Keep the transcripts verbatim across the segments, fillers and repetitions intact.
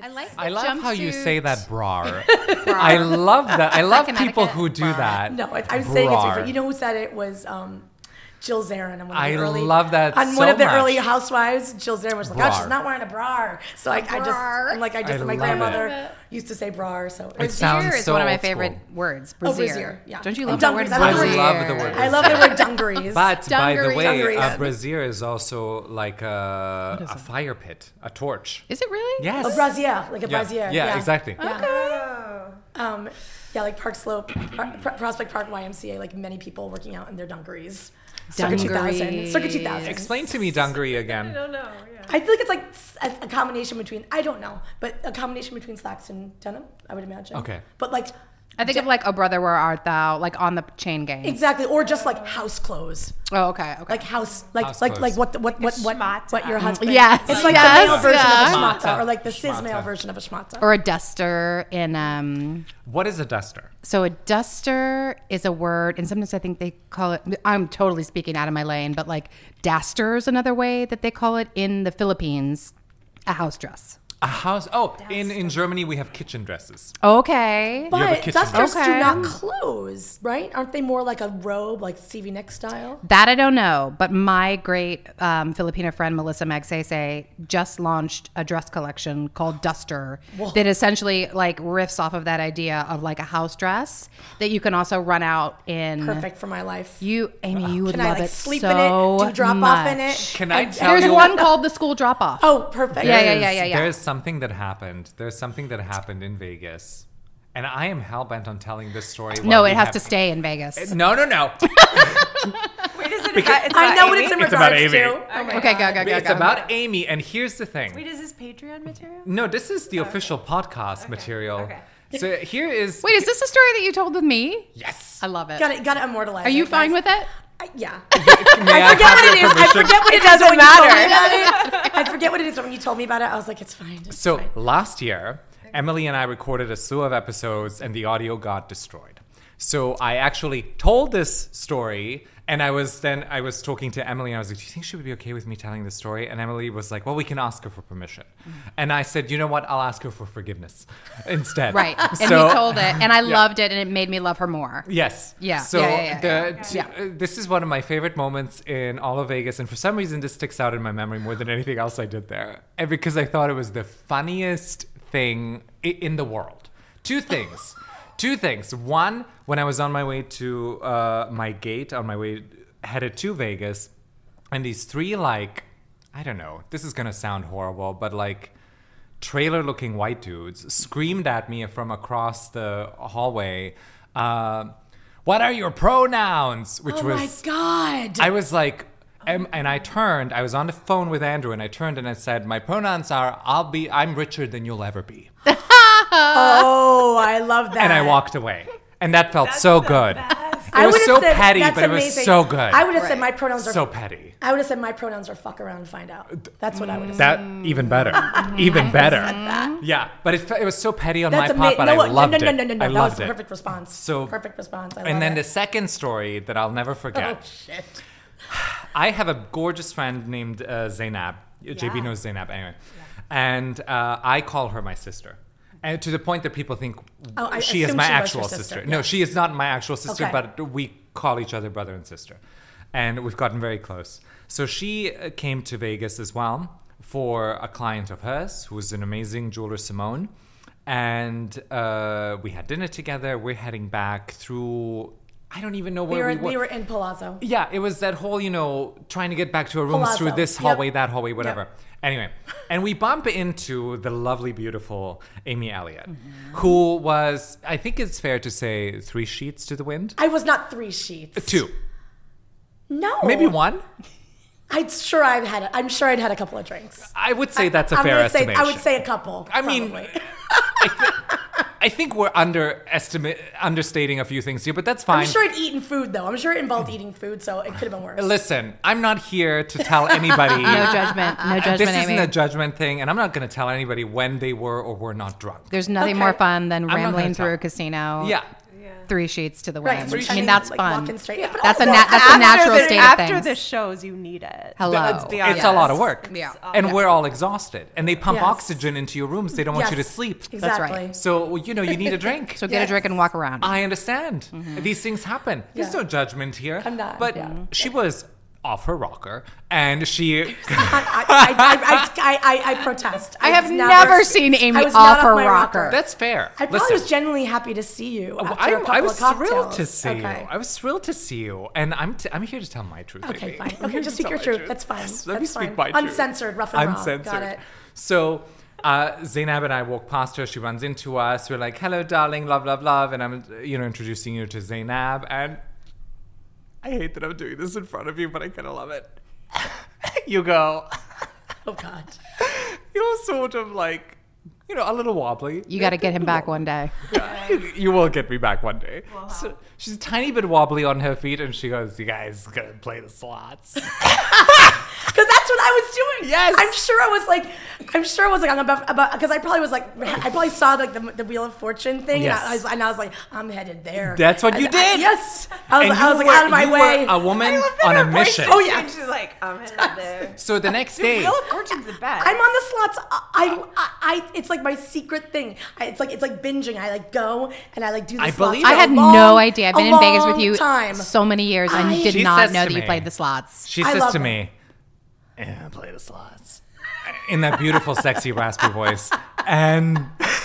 I like. I love jumpsuit. how you say that, brar. I love that. I love people who do Brar. that. No, I, I'm saying it's Brar. different. You know who said it was um, Jill Zarin on one of the I early, love that on so one of the much. early Housewives. Jill Zarin was like, "God, Brar. she's not wearing a bra." So like, I just, Brar. I'm like, I just, I my love grandmother it. used to say bra. So It sounds Brassiere is so one of my old favorite school. words. Oh, Brassiere. brassiere, yeah. Don't you And love the word dungarees. I love the I word- love the word. I love the word dungarees. But by the Dungarees. way, Dungarees. a brazier is also like a, a fire pit, a torch. Is it really? Yes. a brassiere, like a Yeah, brassiere. yeah, exactly. Oh. Um, yeah, like Park Slope, Par- Pro- Prospect Park Y M C A, like many people working out in their dungarees. Circa two thousand. Dungarees. Circa two thousand. Explain to me dungaree I again. don't know. Yeah. I feel like it's like s- a, a combination between, I don't know, but a combination between slacks and denim, I would imagine. Okay. But like, I think of like, "Oh brother, where art thou?" Like on the chain gang. exactly, or just like house clothes. Oh, okay, okay. Like house, like House like clothes. like what the, what what what schmata. what your husband. Yes, it's like yes, the male version yeah. of a schmata, Schmata. or like the cis male Schmata. version of a schmata. or a duster in um. What is a duster? So a duster is a word, and sometimes I think they call it. I'm totally speaking out of my lane, but like daster is another way that they call it in the Philippines. A house dress. A house. Oh, in, in Germany we have kitchen dresses. Okay. You have a But kitchen dusters dress. do Okay. not close, right? Aren't they more like a robe, like Stevie Nicks style? That I don't know, but my great um, Filipino friend Melissa Magsaysay just launched a dress collection called Duster Whoa. that essentially like riffs off of that idea of like a house dress that you can also run out in. Perfect for my life. You, Amy, you would Can I love like it sleep so in it? Do drop off in much. it? Can I And- tell There's you? one called the school drop off. Oh, perfect. Yeah, yeah, There's- yeah, yeah, yeah. There's something that happened. There's something that happened in Vegas. And I am hell-bent on telling this story. No, while it we has have- to stay in Vegas. No, no, no. Wait, is it about, it's I about know what Amy? it's in It's regards about Amy. to. Oh my Okay, God. go, go, go, It's go. about Amy, and here's the thing. Wait, is this Patreon material? No, this is the official podcast material. Okay. So here is. Wait, is this a story that you told with me? Yes. I love it. Gotta, gotta immortalize Are you it, fine guys. with it? I, yeah. May I forget have what it your is. I permission? forget what it, It is doesn't when you told me matter. about it. I forget what it is when you told me about it. I was like, it's fine. It's So fine. last year, Emily and I recorded a slew of episodes, and the audio got destroyed. So I actually told this story, and I was then I was talking to Emily, and I was like, "Do you think she would be okay with me telling this story?" And Emily was like, "Well, we can ask her for permission." And I said, "You know what? I'll ask her for forgiveness instead." Right. And So- we told it, and I Yeah. loved it, and it made me love her more. Yes. Yeah, So yeah, yeah, yeah, the, yeah. t- uh, this is one of my favorite moments in all of Vegas, and for some reason, this sticks out in my memory more than anything else I did there, and because I thought it was the funniest thing i- in the world. Two things. Two things. One, when I was on my way to uh, my gate, on my way headed to Vegas, and these three like, I don't know, this is gonna sound horrible, but like trailer-looking white dudes screamed at me from across the hallway, uh, "What are your pronouns?" Which Oh was my God. I was like, um, and I turned. I was on the phone with Andrew, and I turned and I said, "My pronouns are I'll be. I'm richer than you'll ever be." Oh, I love that. And I walked away, and that felt so good. It I was would've so said, petty, "That's but it was amazing." so good. I would have said Right. my pronouns are so petty. I would have said my pronouns are fuck around and find out. That's what I would have said. That even better, even better. Yeah, but it, fe- it was so petty on That's my part, amazing. but No, I no, loved no, no, it. no, no, no. I That loved was a it. perfect response. So perfect response. I love And then it. the second story that I'll never forget. Oh shit. I have a gorgeous friend named uh, Zainab. J B Yeah. knows Zainab anyway. And uh, I call her my sister. And to the point that people think Oh, I she is assumed my she was actual your sister. sister, No, yes. she is not my actual sister, Okay. but we call each other brother and sister. And we've gotten very close. So she uh, came to Vegas as well for a client of hers who's an amazing jeweler, Simone. And uh, we had dinner together. We're heading back through, I don't even know we where were we were. we were in Palazzo. Yeah, it was that whole, you know, trying to get back to our rooms Palazzo. through this Yep. hallway, that hallway, whatever. Yep. Anyway, and we bump into the lovely, beautiful Amy Elliott, who was, I think it's fair to say, three sheets to the wind. I was not three sheets. Two, No. maybe one. I'm sure I've had. A, I'm sure I'd had a couple of drinks. I would say that's a I'm fair gonna say, estimation. I would say a couple. I mean, probably. I, th- I think we're underestimate, understating a few things here, but that's fine. I'm sure I'd eaten food though. I'm sure it involved eating food, so it could have been worse. Listen, I'm not here to tell anybody. No judgment. No judgment, This Amy. isn't a judgment thing, and I'm not going to tell anybody when they were or were not drunk. There's nothing Okay. more fun than not gonna rambling tell. through a casino. Yeah. Yeah. three sheets to the Right, wind. three I mean, sheets, that's like, fun. walking straight. Yeah, but That's a also- na- that's a After natural the- state after of things. the shows, you need it. Hello. Let's be It's honest. a lot of work. Yeah. And Yeah. we're all exhausted. And they pump Yes. oxygen into your rooms. They don't want you to Yes, sleep. That's right. Exactly. So, you know, you need a drink. So get a Yes. drink and walk around. I understand. These things happen. There's Yeah. no judgment here. I'm not, But yeah. she was off her rocker. And she... I, I, I, I, I, I protest. I have was never seen Amy I was off not her my rocker. That's fair. I probably Listen. was genuinely happy to see you. After I, a couple I was of thrilled cocktails. to see okay. you. I was thrilled to see you, and I'm t- I'm here to tell my truth. Okay, baby. fine. I'm Okay, here just to speak your tell my truth. That's fine. Yes, let That's me speak fine. my truth. Uncensored, rough and raw. Uncensored. Got it. So, uh, Zainab and I walk past her. She runs into us. We're like, "Hello, darling, love, love, love," and I'm you know introducing you to Zainab. And I hate that I'm doing this in front of you, but I kind of love it. You go. Oh God. You're sort of like, you know, a little wobbly. You got to get him back one day. You will get me back one day. So she's a tiny bit wobbly on her feet, and she goes, "You guys gonna play the slots?" Because that's what I was doing. Yes. I'm sure I was like, I'm sure I was like, I'm about, about, because I probably was like, I probably saw like the, the Wheel of Fortune thing. Yes. And I, was, and I was like, I'm headed there. That's what you And I- did. yes. I was, And I was you like, were- out of my you were way. a woman I love that on her a voice mission. Oh, yeah. And she's like, I'm headed there. So the next The day, Wheel of Fortune's the best. I'm on the slots. I, I, I, it's like my secret thing. I, it's like it's like binging. I like go and I like do the I slots. believe for I it. a had long- no idea. I've been a in Vegas with long you time. so many years. I, I- did She not says know to that you me- played the slots. she I says love to it. me, "Yeah, play the slots," in that beautiful, sexy, raspy voice, and.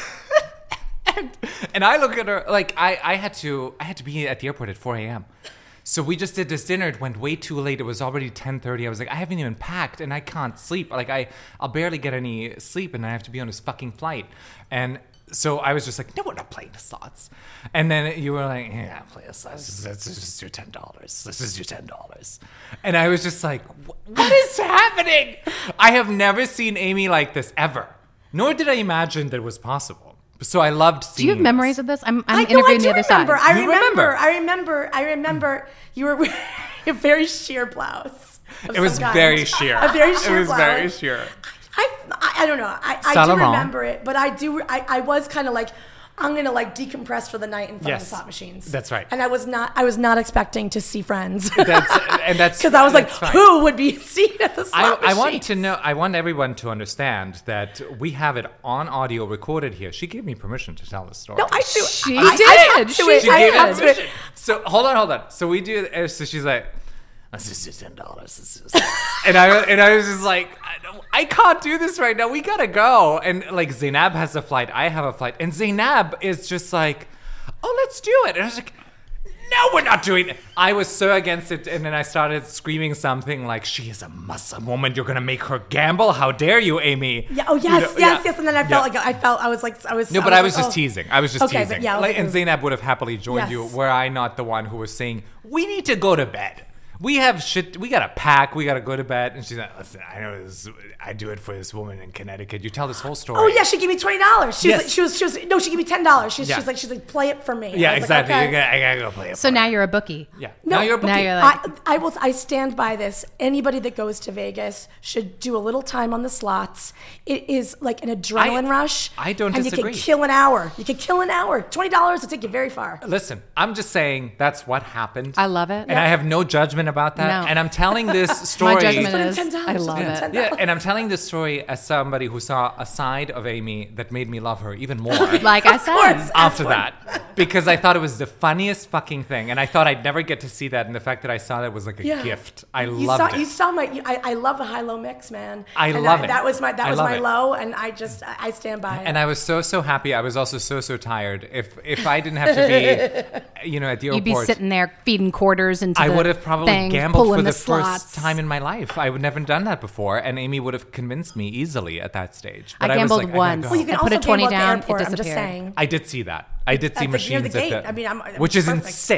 and and I look at her like I, I had to I had to be at the airport at four a.m. So we just did this dinner. It went way too late. It was already ten thirty. I was like, I haven't even packed, and I can't sleep. Like I I'll barely get any sleep, and I have to be on this fucking flight. And so I was just like, no, we're not playing the slots. And then you were like, yeah, play the slots. Let's just do ten dollars. Let's just do ten dollars. And I was just like, what is happening? I have never seen Amy like this ever. Nor did I imagine that it was possible. So I loved seeing Do you have this. memories of this? I'm, I'm I know. I interviewing do the other remember. side. I You remember. remember. I remember. I remember. You were wearing a very sheer blouse. of It was some kind. very sheer. A very sheer It was blouse. very sheer. I, I, I don't know. I, I Saint do Laurent. remember it, but I do. I, I was kind of like, I'm gonna like decompress for the night in front Yes. of the slot machines. That's right. And I was not. I was not expecting to see friends. That's and that's Because I was like, that's fine. who would be seen at the I, slot I want machines? to know. I want everyone to understand that we have it on audio recorded here. She gave me permission to tell the story. No, I do. She I, did. I had to She it. She I gave had me to it. permission. So hold on, hold on. So we do. uh, So she's like, "Let's just do ten dollars." And I and I was just like, I, don't- I can't do this right now. We gotta go. And like Zainab has a flight. I have a flight. And Zainab is just like, "Oh, let's do it." And I was like, "No, we're not doing it." I was so against it, and then I started screaming something like, "She is a Muslim woman. You're gonna make her gamble? How dare you, Amy?" Yeah. Oh yes, You know, yes, yeah. yes. And then I felt Yeah. like I felt I was like I was. No, but I was like, just oh. teasing. I was just Okay, but teasing. yeah, Like, and okay. Zainab would have happily joined you, Yes. were I not the one who was saying, "We need to go to bed. We have shit. We gotta pack. We gotta go to bed." And she's like, "Listen, I know this. I do it for this woman in Connecticut. You tell this whole story." Oh yeah, she gave me twenty dollars. She was Yes. like, she was she was no, she gave me ten dollars. She's Yeah. she's like she's like play it for me. Yeah, I was exactly. Like, You okay. gotta, I gotta go play it. So for now her. you're a bookie. yeah. No, now you're a now bookie. you're like- I, I will. I stand by this. Anybody that goes to Vegas should do a little time on the slots. It is like an adrenaline I- rush. I don't and disagree. you can kill an hour. You can kill an hour. Twenty dollars will take you very far. Listen, I'm just saying that's what happened. I love it. and I have no judgment about that. No. And I'm telling this story. My judgment Put in is, ten dollars. I love Put in it. ten Yeah, and I'm telling this story as somebody who saw a side of Amy that made me love her even more. Like I said. course. After one. that, because I thought it was the funniest fucking thing, and I thought I'd never get to see that, and the fact that I saw that was like a Yeah. gift. I You loved saw, it. You saw my. You, I, I love a high low mix, man. I and love I, it. That was my. That I was love my it. low, and I just. I I stand by it. and I was so so happy. I was also so so tired. If if I didn't have to be, you know, at the You'd be airport, sitting there feeding quarters into I the would have probably thing, gambled pulling for the, the slots. first time in my life. I would never done that before, and Amy would have convinced me easily at that stage. I But was gambled like, I gotta once. go. well, you can I put also a twenty gamble at the down, it airport, I'm just disappeared. saying. I did see that. I did see At the- near machines the at gate. the, I mean, I'm- which is perfect. insane.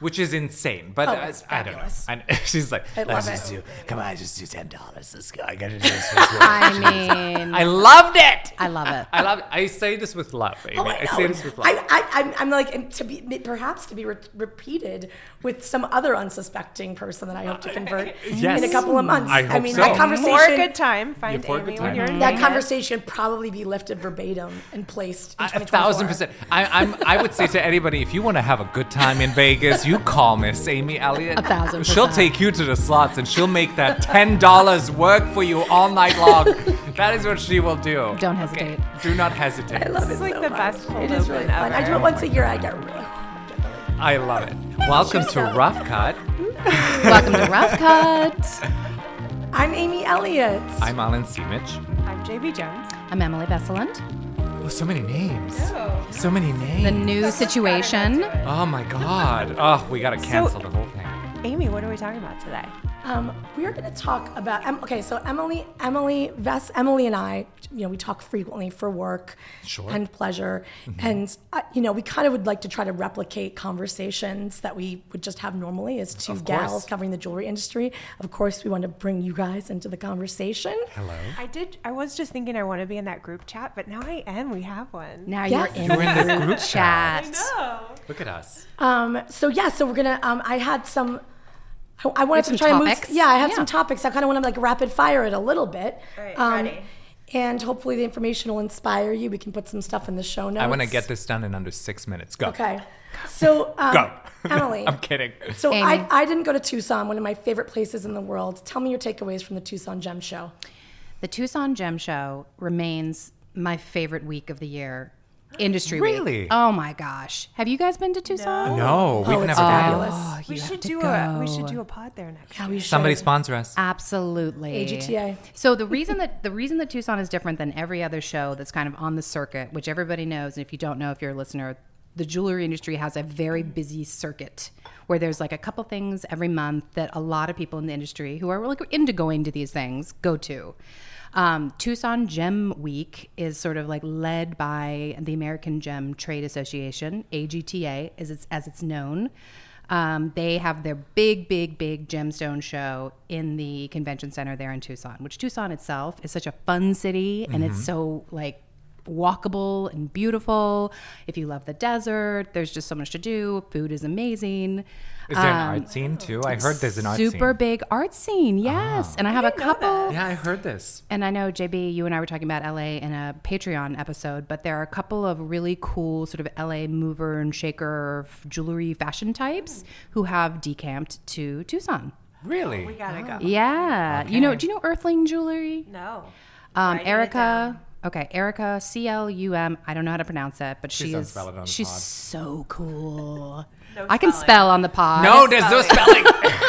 which is insane. But Oh, uh, it's I don't know. fabulous. I, she's like, I let's love just it. do, come on, just do ten dollars. Let's go. I gotta do this. I mean, I loved it. I love it. I love it. I say this with love, Amy. Oh, I, I, know. say this with love. I, I, I'm, I'm like to be perhaps to be re- repeated with some other unsuspecting person that I hope to convert Yes. in a couple of months. I hope mean, so. that conversation. More good time. Find Yeah, for a Amy good when time. you're in That Vegas. conversation probably be lifted verbatim and placed in A twenty thousand twenty-four. percent. I, I'm. I would say to anybody, if you want to have a good time in Vegas, you call Miss Amy Elliott. A thousand She'll percent. take you to the slots, and she'll make that ten dollars work for you all night long. That is what she will do. Don't hesitate. Do not hesitate. I love it It's like so the much. best cold It is really open fun. I do ever. it once a year. I get really. I love it. Welcome to Rough Cut. Welcome to Rough Cut. I'm Amy Elliott. I'm Alan Seemich. I'm J B Jones. I'm Emily Besseland. Oh, so many names. So many names. The new situation. Oh my God. Oh, we gotta cancel the whole thing. Amy, what are we talking about today? Um, we are going to talk about. Um, okay, so Emily, Emily, Vess, Emily, and I, you know, we talk frequently for work Sure. and pleasure, and uh, you know, we kind of would like to try to replicate conversations that we would just have normally as two Of gals course. covering the jewelry industry. Of course, we want to bring you guys into the conversation. Hello. I did. I was just thinking I want to be in that group chat, but now I am. We have one. Now Yes. you're in You're in the the group chat. Look at us. Um, so yeah, so we're gonna. Um, I had some. I, I wanted have to some try to topics? move. Yeah, I have Yeah. some topics. I kind of want to like rapid fire it a little bit. All right, um, ready. And hopefully the information will inspire you. We can put some stuff in the show notes. I want to get this done in under six minutes. Go. Okay. So, um, Go. Emily. I'm kidding. So Amy. I, I didn't go to Tucson, one of my favorite places in the world. Tell me your takeaways from the Tucson Gem Show. The Tucson Gem Show remains my favorite week of the year. Industry Really? week. Oh my gosh. Have you guys been to Tucson? No, we've Oh, it's never fabulous. been. Oh, We you have should to do a. We go. should do a pod there next. Yeah, year. we should. Somebody sponsor us. Absolutely. A G T A. So the reason that the reason that Tucson is different than every other show that's kind of on the circuit, which everybody knows, and if you don't know, if you're a listener, the jewelry industry has a very busy circuit where there's like a couple things every month that a lot of people in the industry who are like into going to these things go to. Um, Tucson Gem Week is sort of like led by the American Gem Trade Association, A G T A, as it's as it's known. Um, they have their big, big, big gemstone show in the convention center there in Tucson, which Tucson itself is such a fun city, and it's so like walkable and beautiful. If you love the desert, there's just so much to do. Food is amazing. Is there an Um, art scene too? I heard there's an art scene. Super big art scene, yes. And I have a couple. Yeah, I heard this. And I know, J B, you and I were talking about L A in a Patreon episode, but there are a couple of really cool sort of L A mover and shaker f- jewelry fashion types who have decamped to Tucson. Really? We gotta go. Yeah. You know, do you know Earthling Jewelry? No. Um, Writing it Erica. down. Okay, Erica C L U M. I don't know how to pronounce it, but Please she don't is spell it on the she's pod. so cool. No I can spelling. spell on the pod. No, there's no spelling.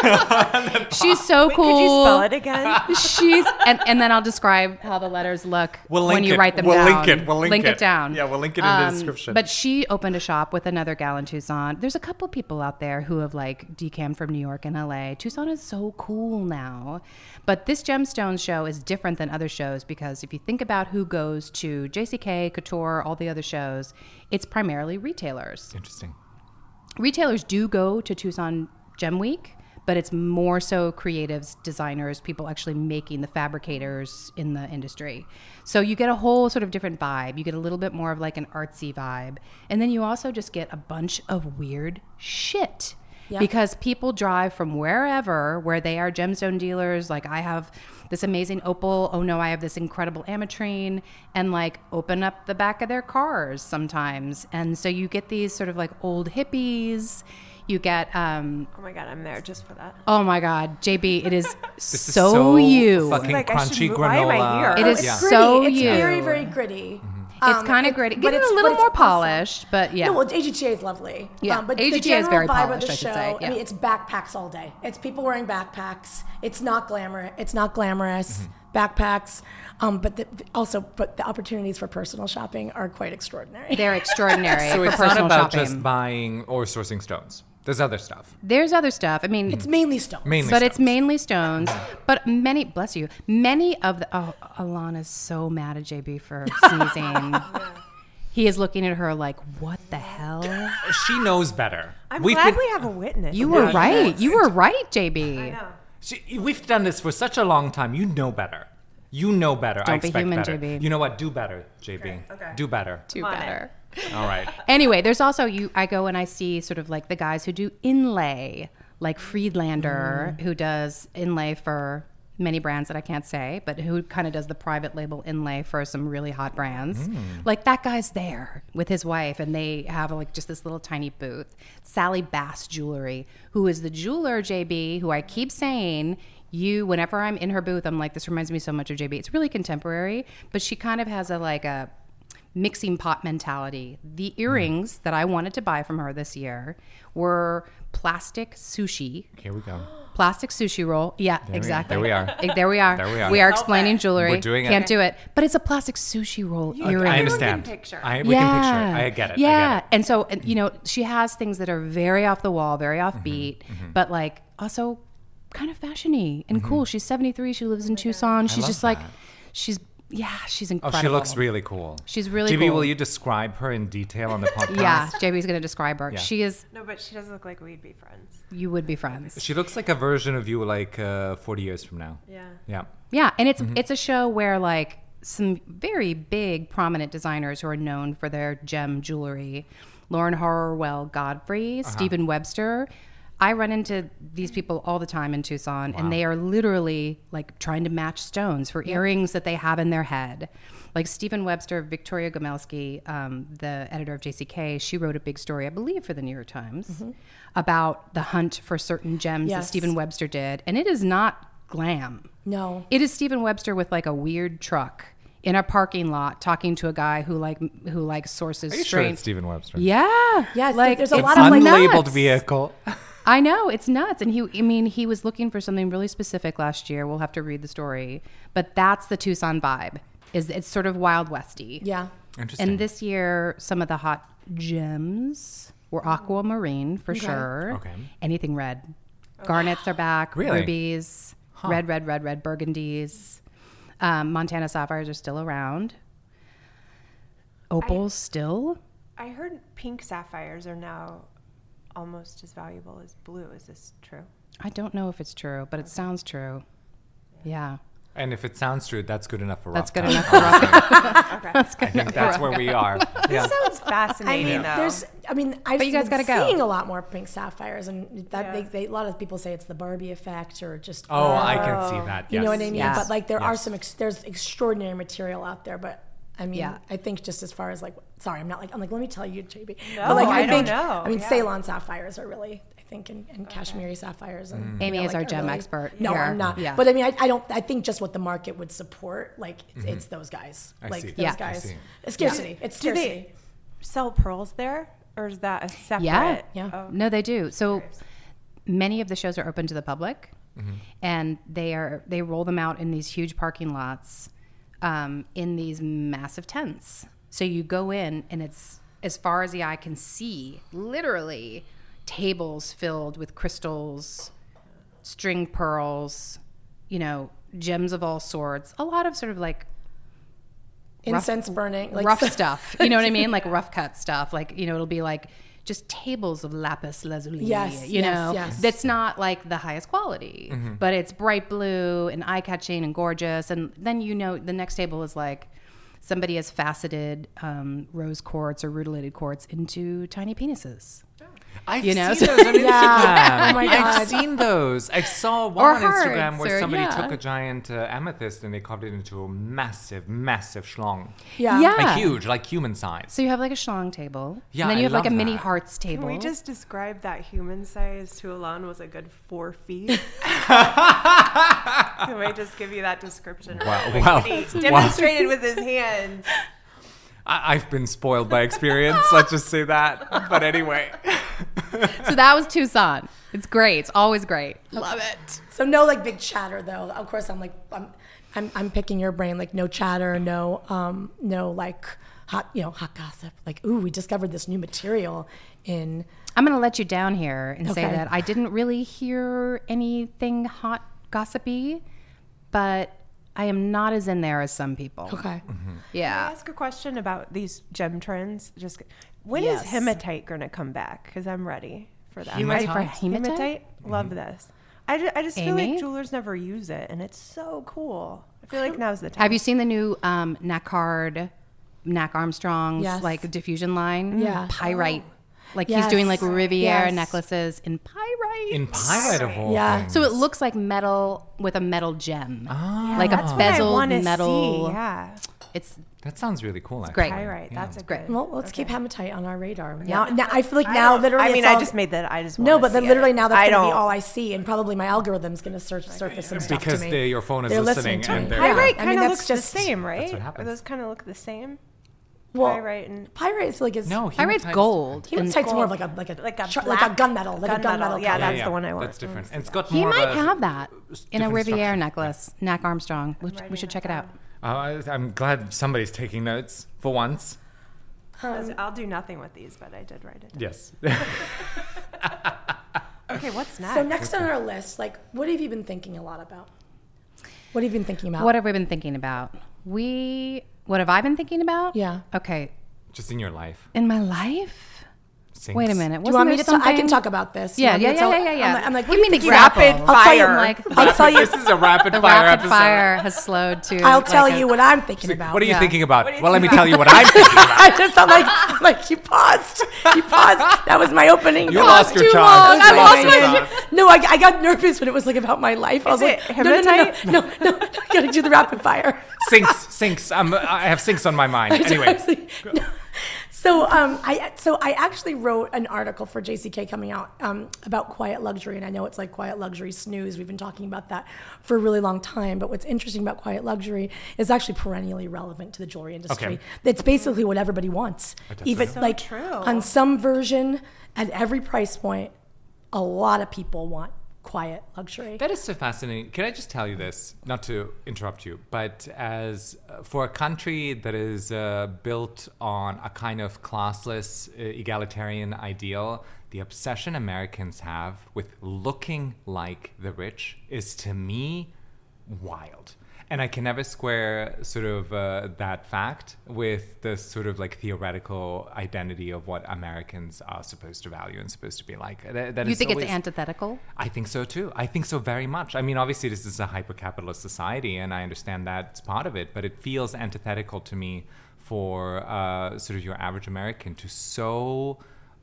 she's so Wait, cool. could you spell it again? She's and, and then I'll describe how the letters look We'll when link you it. write them We'll down. link it. We'll link it. it. down. Yeah, we'll link it in the description. But she opened a shop with another gal in Tucson. There's a couple people out there who have like decamped from New York and L A. Tucson is so cool now. But this Gemstones show is different than other shows because if you think about who goes to J C K, Couture, all the other shows, it's primarily retailers. Interesting. Retailers do go to Tucson Gem Week, but it's more so creatives, designers, people actually making the fabricators in the industry. So you get a whole sort of different vibe. You get a little bit more of like an artsy vibe. And then you also just get a bunch of weird shit. Yeah. Because people drive from wherever where they are gemstone dealers. Like I have this amazing opal. Oh no, I have this incredible ametrine, and like open up the back of their cars sometimes. And so you get these sort of like old hippies. You get, um, Oh my god, I'm there just for that. oh my God, J B, it is This is so, so you. fucking Like, I should crunchy move- why am I granola. here? It is Yeah. Gritty. so it's you. very, very gritty. It's Um, kind of it- gritty. but Give it it's- a but little it's more awesome. polished, but yeah. No, well, A G T A is lovely. Yeah, um, but A G T A the is general very vibe of polished, the I should show, say, I yeah. mean, it's backpacks all day. It's people wearing backpacks. It's not glamour. It's not glamorous. Mm-hmm. Backpacks, um, but the, also, but the opportunities for personal shopping are quite extraordinary. They're extraordinary So for it's not personal about shopping. just buying or sourcing stones. There's other stuff. There's other stuff. I mean, It's mainly stones. Mainly but stones. it's mainly stones. But many, bless you, many of the. Oh, Alana's so mad at J B for sneezing. He is looking at her like, what the hell? She knows better. I'm We've glad been- we have a witness. You were Yeah. right. You were right, J B. I know. She, we've done this for such a long time. You know better. You know better. I Don't be expect human, better. J B. You know what? Do better, J B. okay. Do better. Do On it. better. All right. Anyway, there's also you. I go and I see sort of like the guys who do inlay, like Friedlander, who does inlay for many brands that I can't say, but who kind of does the private label inlay for some really hot brands. Like that guy's there with his wife, and they have like just this little tiny booth. Sally Bass Jewelry, who is the jeweler, J B, who I keep saying. You, whenever I'm in her booth, I'm like, this reminds me so much of J B. It's really contemporary, but she kind of has a like a mixing pot mentality. The earrings that I wanted to buy from her this year were plastic sushi, Here we go. plastic sushi roll. Yeah, we- exactly. there we are. Eh, There we are. There we are. We are Help explaining it. jewelry. We're doing it. Can't do it, but it's a plastic sushi roll earring. I Everyone understand. can picture. I, we can picture it. I get it. Yeah. I get it. And so, and, you know, she has things that are very off the wall, very offbeat, Mm-hmm, but like also kind of fashiony and cool. She's seventy-three. She lives in Tucson. She's love just like, that. she's, yeah, she's Oh, incredible. she looks really cool. She's really J B, cool. will you describe her in detail on the podcast? Yeah, J B's going to describe her. Yeah. She is, No, but she does look like we'd be friends. you would be friends. She looks like a version of you like uh, forty years from now. Yeah. Yeah. Yeah, and it's Mm-hmm. it's a show where like some very big prominent designers who are known for their gem jewelry, Lauren Harwell Godfrey, Uh-huh. Stephen Webster. I run into these people all the time in Tucson, and they are literally like trying to match stones for earrings that they have in their head. Like Stephen Webster, Victoria Gomelski, um, the editor of J C K, she wrote a big story, I believe, for the New York Times about the hunt for certain gems that Yes. Stephen Webster did, and it is not glam. No. It is Stephen Webster with like a weird truck in a parking lot talking to a guy who like who like sources Are you sure strange. it's Stephen Webster? Yeah, Yes, like there's a it's lot of, like, Unlabeled nuts. vehicle. I know it's nuts, and he, I mean, he was looking for something really specific last year. We'll have to read the story, but that's the Tucson vibe. Is it's sort of Wild Westy. Yeah. Interesting. And this year, some of the hot gems were aquamarine for sure. Okay. Anything red. Garnets are back. Really? Rubies. Red, red, red, red burgundies. Um, Montana sapphires are still around. Opals still. I heard pink sapphires are now almost as valuable as blue. Is this true? I don't know if it's true, but it sounds true. Yeah. And if it sounds true, that's good enough for That's rough good time. enough for rough. Okay. That's good I think that's where we are. Yeah. Sounds fascinating, I mean, though. there's. I mean, I've But you guys been gotta go. seeing a lot more pink sapphires, and that Yeah. they, they, a lot of people say it's the Barbie effect, or just. Oh, uh, I can see that. You know what I Yes. mean? Yes. But like, there are Yes. some. Ex- there's extraordinary material out there, but. I mean, Yeah. I think just as far as like, sorry, I'm not like, I'm like, let me tell you, J B. No, but like, I don't think, know. I mean, Yeah. Ceylon sapphires are really, I think, and, and Kashmiri sapphires. And, Amy you know, is our like, are gem really- expert No, here. I'm not. Yeah. But I mean, I, I don't. I think just what the market would support, like, it's, it's those guys, I like see. those Yeah. I guys. see. It's scarcity. It's Do scarcity. they sell pearls there, or is that a separate? Yeah. Yeah. Oh. No, they do. So many of the shows are open to the public, Mm-hmm. and they are they roll them out in these huge parking lots, um, in these massive tents. So you go in, and it's as far as the eye can see, literally tables filled with crystals, string pearls, you know, gems of all sorts. A lot of sort of like Incense burning, like rough stuff. You know what I mean? Like rough cut stuff. Like, you know, it'll be like just tables of lapis lazuli. Yes, you yes, know, yes. that's not like the highest quality, but it's bright blue and eye catching and gorgeous. And then, you know, the next table is like somebody has faceted um, rose quartz or rutilated quartz into tiny penises. I've You know, seen so- those on Instagram. Yeah. Oh my I've God. seen those. I saw one Or on Instagram hearts, where or- somebody yeah. took a giant uh, amethyst and they carved it into a massive, massive schlong. Yeah. Yeah. Like huge, like human size. So you have like a schlong table. Yeah, And then I you have like a love mini that. hearts table. Can we just describe that human size to Alon was a good four feet? Can we just give you that description? Wow, Like, wow, He wow. demonstrated with his hands. I- I've been spoiled by experience. Let's just say that. But anyway. So that was Tucson. It's great. It's always great. Love it. So no like big chatter though. Of course, I'm like I'm I'm, I'm picking your brain. Like no chatter, no um no like hot you know hot gossip. Like ooh, we discovered this new material in. I'm going to let you down here and say Okay. that I didn't really hear anything hot gossipy, but I am not as in there as some people. Okay. Mm-hmm. Can I Yeah. ask a question about these gem trends? Just when Yes. is hematite going to come back? Because I'm ready for that. You ready for Hematite? hematite? Love this. I just, I just feel Amy? like jewelers never use it, and it's so cool. I feel like now's the time. Have you seen the new um, Nacard, Nac Armstrong's Yes. like diffusion line? Yeah. Pyrite. Like Yes. he's doing like Riviera Yes. necklaces in pyrite. In pyrite of all Yeah. things. So it looks like metal with a metal gem. Ah. like That's a what I bezeled wanna metal. See. Yeah, It's That sounds really cool. Actually. great. pyrite. Yeah. That's a great. good. Well, let's keep hematite on our radar. Yeah. Now, now I feel like I now don't- literally. I mean, it's I all- just made that. I just No, wanna but then see literally it. now that's I going to be don't- all I see, and probably my algorithm's going to search surface some stuff Because to me. they, your phone is They're listening, listening to and me. they're Yeah. Pyrite I kind mean, of that's looks just- the same, right? what Or happens. those kind of look the same. Well, Pyrite and pyrite is like is no Pyrite's hematite's- gold. and hematite's more of like a like a Like a char- like a black gunmetal, like a gunmetal. gunmetal. Yeah, color. that's the one I want. That's different. Mm, And it's got he more might of a have that in a different Riviera structure. necklace. Nac Armstrong. We, we writing should that check it out. Uh, I- I'm glad somebody's taking notes for once. I'll do nothing with these, but I did write it. Yes. Okay, what's next? So next on our list, like, what have you been thinking a lot about? What have you been thinking about? What have we been thinking about? We. What have I been thinking about? Yeah. Okay. Just in your life. In my life. Sinks. Wait a minute. Do you want me to? Wasn't Talk? there I can something- talk about this. You Yeah, want me yeah, to yeah, tell- yeah, yeah, yeah. I'm like, I'm like, what Give are you me thinking grapple. about? I'll I'll tell you. Like, I'll tell you. This is a rapid The fire rapid episode. fire has slowed to. I'll tell like a- you what I'm thinking about. What are you Yeah. thinking about? What are you Well, let me thinking tell you what I'm thinking about. I just, I'm like, I'm like, you paused. You paused. That was my opening. You That lost was your too chance. long. You I lost lost your my- chance. No, I, I got nervous when it was like about my life. I was Is like, it no, no, no, no, hematite? no, no, no. I gotta do the rapid fire. Sinks, sinks. I'm, I have sinks on my mind. Anyway. No. So um, I so I actually wrote an article for J C K coming out um, about quiet luxury, and I know it's like quiet luxury snooze. We've been talking about that for a really long time. But what's interesting about quiet luxury is actually perennially relevant to the jewelry industry. Okay. It's basically what everybody wants. that's Even so like true. on some version at every price point, a lot of people want quiet luxury. That is so fascinating. Can I just tell you this, not to interrupt you, but as uh, for a country that is uh, built on a kind of classless, uh, egalitarian ideal, the obsession Americans have with looking like the rich is, to me, wild. And I can never square sort of uh, that fact with the sort of like theoretical identity of what Americans are supposed to value and supposed to be like. That, that You is think it's always- antithetical? I think so too. I think so very much. I mean, obviously, this is a hyper-capitalist society, and I understand that's part of it, but it feels antithetical to me for uh, sort of your average American to so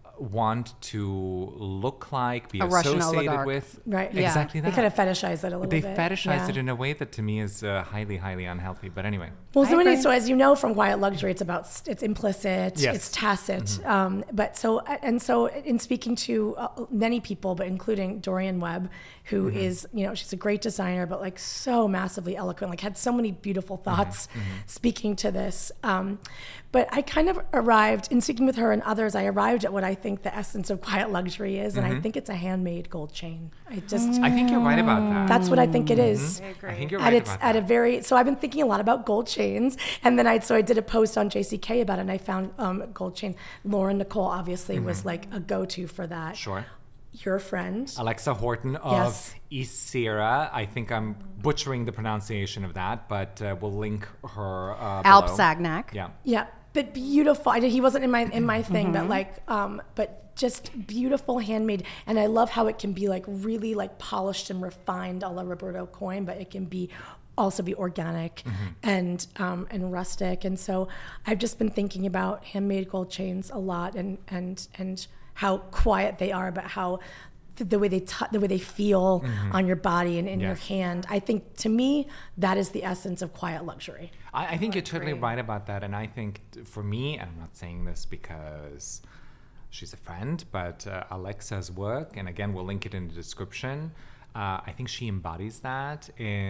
want to look like, be A Russian associated oligarch. with. Right. Yeah. Exactly They that. kind of fetishize it a little They bit. fetishize Yeah. it in a way that to me is uh, highly, highly unhealthy. But anyway. Well, I so, many, agree. so as you know from quiet luxury, it's about it's implicit, Yes. it's tacit. Um, but so and so in speaking to uh, many people, but including Dorian Webb, who is you know she's a great designer, but like so massively eloquent, like had so many beautiful thoughts speaking to this. Um, but I kind of arrived in speaking with her and others. I arrived at what I think the essence of quiet luxury is, and I think it's a handmade gold chain. I just I think you're right about that. that's what I think it is. I agree. I think you're At right its about at that. a very so I've been thinking a lot about gold chains, and then I so I did a post on J C K about it, and I found um, gold chain. Lauren Nicole obviously was like a go to for that. Sure. Your friend. Alexa Horton of Yes. Isera. I think I'm butchering the pronunciation of that, but uh, we'll link her. Uh, Alp below. Sagnac. Yeah. Yeah, but beautiful. I did, he wasn't in my in my thing, Mm-hmm. but like, um, but just beautiful handmade, and I love how it can be like really like polished and refined, a la Roberto Coin, but it can be also be organic and um, and rustic. And so I've just been thinking about handmade gold chains a lot, and and and how quiet they are, but how th- the way they t- the way they feel on your body and in your Yes. hand. I think to me that is the essence of quiet luxury. I, I think you're totally right about that. And I think t- for me, and I'm not saying this because she's a friend, but uh, Alexa's work, and again, we'll link it in the description. Uh, I think she embodies that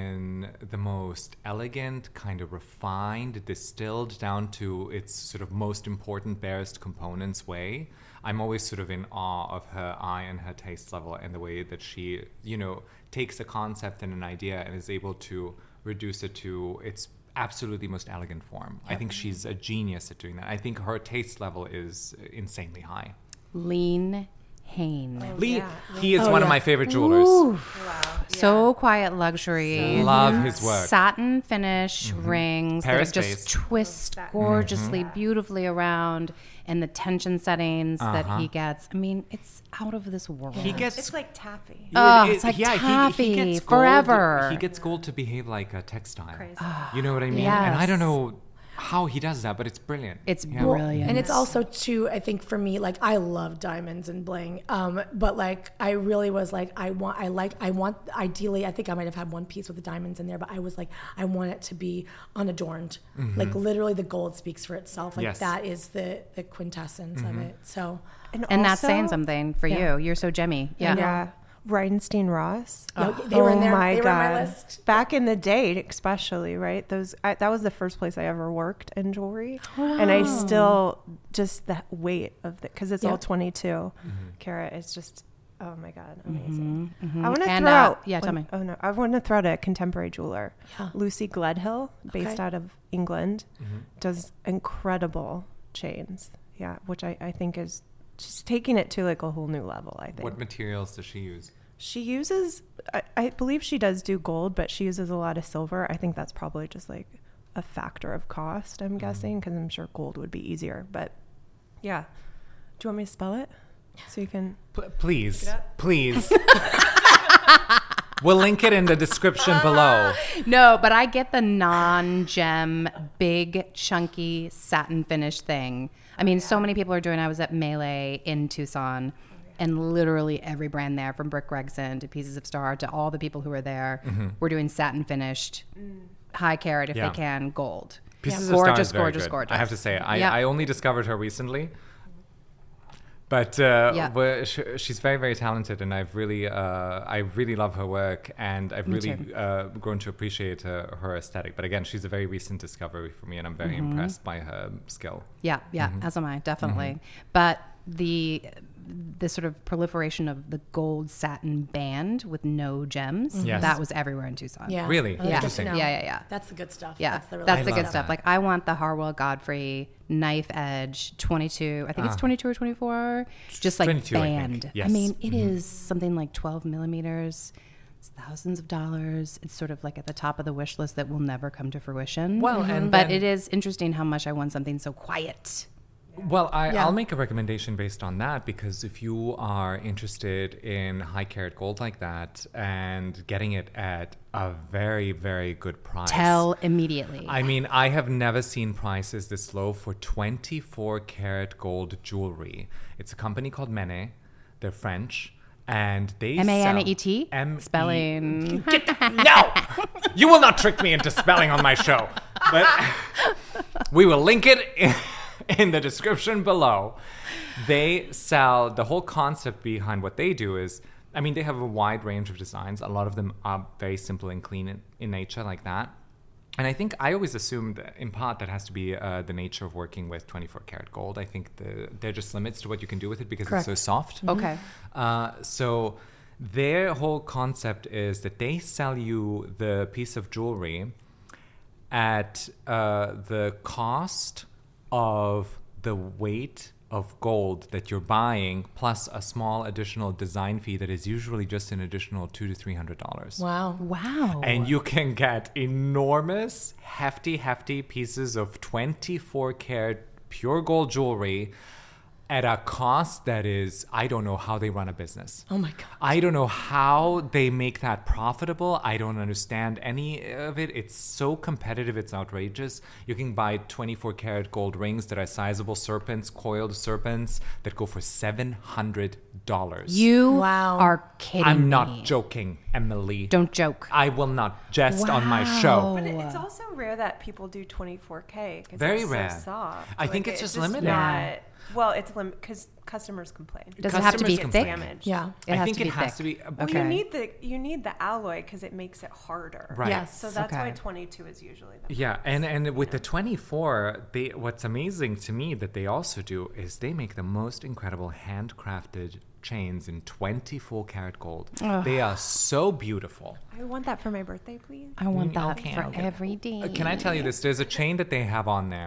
in the most elegant, kind of refined, distilled down to its sort of most important, barest components way. I'm always sort of in awe of her eye and her taste level and the way that she, you know, takes a concept and an idea and is able to reduce it to its absolutely most elegant form. I think she's a genius at doing that. I think her taste level is insanely high. Lean Hain. Lee, yeah. he is Oh, one of yeah. my favorite jewelers. Oof. Wow. So quiet luxury. Love his work. Satin finish rings that Paris just based. twist Satin. gorgeously, beautifully around, and the tension settings that Uh-huh. he gets. I mean, it's out of this world. He gets It's like taffy. Oh, It- it- it's like yeah, he- he taffy gets gold- forever. He gets gold to behave like a textile. Crazy. You know what I mean? And I Yes. don't know how he does that, but it's brilliant. It's Yeah. Well, brilliant. and it's also too, I think for me, like I love diamonds and bling. Um, but like I really was like, I want I like I want ideally I think I might have had one piece with the diamonds in there, but I was like, I want it to be unadorned. Like literally the gold speaks for itself. Like Yes. that is the, the quintessence of it. So and that's saying also- something for Yeah. you. You're so gemmy. Yeah. Yeah. Reinstein Ross. no, they were in there. Oh my they God. were on my list. Back in the day, especially, right? Those I, that was the first place I ever worked in jewelry, and I still just the weight of the because it's Yeah. all twenty-two carat. It's just oh my God, amazing. I want to And, throw uh, out. yeah, tell one- me. Oh no, I want to throw out a contemporary jeweler, Yeah. Lucy Gledhill, based Okay. out of England, does incredible chains. Yeah, which I, I think is just taking it to like a whole new level. I think. What materials does she use? She uses, I, I believe she does do gold, but she uses a lot of silver. I think that's probably just like a factor of cost, I'm guessing, because I'm sure gold would be easier. But yeah. Do you want me to spell it? So you can. P- please, please. We'll link it in the description below. No, but I get the non-gem, big, chunky satin finish thing. I mean, so many people are doing. I was at Melee in Tucson, and literally every brand there, from Brick Gregson to Pieces of Star to all the people who were there, were doing satin finished, high carat if Yeah. they can, gold. Pieces Yeah. of Star Gorgeous, is very gorgeous, good. gorgeous. I have to say, I, Yeah. I only discovered her recently. But uh, Yeah. we're- sh- she's very, very talented, and I've really, uh, I really love her work, and I've Me really too. uh, grown to appreciate her, her aesthetic. But again, she's a very recent discovery for me, and I'm very Mm-hmm. impressed by her skill. Yeah, yeah, Mm-hmm. as am I, definitely. But the the sort of proliferation of the gold satin band with no gems, Yes. that was everywhere in Tucson. Yeah. Really? That's good to Interesting. know. Yeah, yeah, yeah. That's the good stuff. Yeah, That's the, really that's I the love good that. stuff. Like I want the Harwell Godfrey knife edge twenty-two. I think it's Ah. twenty-two or twenty-four. Just like twenty-two, I think. band. I, Yes. mean, it Mhm. is something like twelve millimeters. It's thousands of dollars. It's sort of like at the top of the wish list that will never come to fruition. Well, and but then- it is interesting how much I want something so quiet. Well, I, Yeah. I'll make a recommendation based on that, because if you are interested in high carat gold like that and getting it at a very, very good price. Tell immediately. I mean, I have never seen prices this low for twenty-four karat gold jewelry. It's a company called Mene. They're French. And they M A N E sell- T? M E- Spelling. No! You will not trick me into spelling on my show. But we will link it in, in the description below. They sell, the whole concept behind what they do is, I mean, they have a wide range of designs. A lot of them are very simple and clean in, in nature, like that. And I think I always assumed, in part, that has to be uh, the nature of working with twenty-four karat gold. I think the, there are just limits to what you can do with it because Correct. it's so soft. Okay. Uh, so their whole concept is that they sell you the piece of jewelry at uh, the cost of the weight of gold that you're buying, plus a small additional design fee that is usually just an additional two to three hundred dollars. Wow. Wow. And you can get enormous, hefty, hefty pieces of twenty-four karat pure gold jewelry at a cost that is, I don't know how they run a business. Oh my God. I don't know how they make that profitable. I don't understand any of it. It's so competitive, it's outrageous. You can buy twenty-four karat gold rings that are sizable serpents, coiled serpents, that go for seven hundred dollars. You Wow. are kidding I'm me. not joking, Emily. Don't joke. I will not jest on my show. But it- it's also rare that people do twenty-four K. 'cause Very it's rare. So soft. I think it's just limited. Not, well, it's limited because customers complain. Does it have to be Customers thick? complain. Damaged. Yeah. It I has think to be it has thick. to be. Well, Okay. you need the you need the alloy because it makes it harder. Right. Yes. So that's Okay. why twenty-two is usually the Yeah, and, and with the twenty-four, they what's amazing to me that they also do is they make the most incredible handcrafted chains in twenty-four karat gold. Ugh. They are so beautiful. I want that for my birthday, please. I want Mm, that okay, for okay. every day. Uh, Can I tell you this? There's a chain that they have on there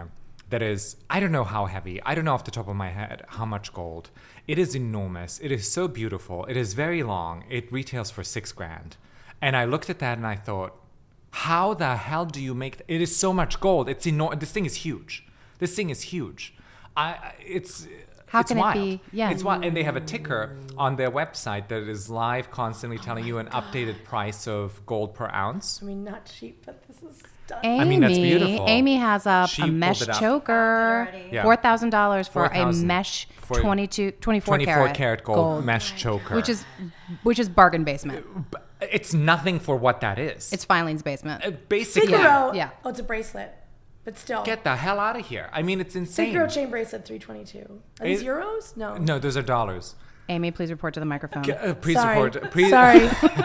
that is, I don't know how heavy. I don't know off the top of my head how much gold. It is enormous. It is so beautiful. It is very long. It retails for six grand. And I looked at that and I thought, how the hell do you make th- it is so much gold. It's enormous. This thing is huge. This thing is huge. I it's How it's can it wild. be? Yeah. It's wild. And they have a ticker on their website that is live, constantly telling you an updated price of gold per ounce. I mean, not cheap, but this is stunning. Amy, I mean, that's beautiful. Amy has a, She a pulled mesh it up. choker, Yeah. four thousand dollars for four a thousand mesh for twenty-two, twenty-four, twenty-four karat, karat gold, mesh choker. which is which is bargain basement. It's nothing for what that is. It's Filene's basement. Uh, basically, Figaro. Yeah. Oh, it's a bracelet, but still. get the hell out of here. I mean, it's insane. Figaro chain bracelet, three twenty-two. Are these It- euros? No. No, those are dollars. Amy, please report to the microphone. Uh, please Sorry. report. Please, Sorry.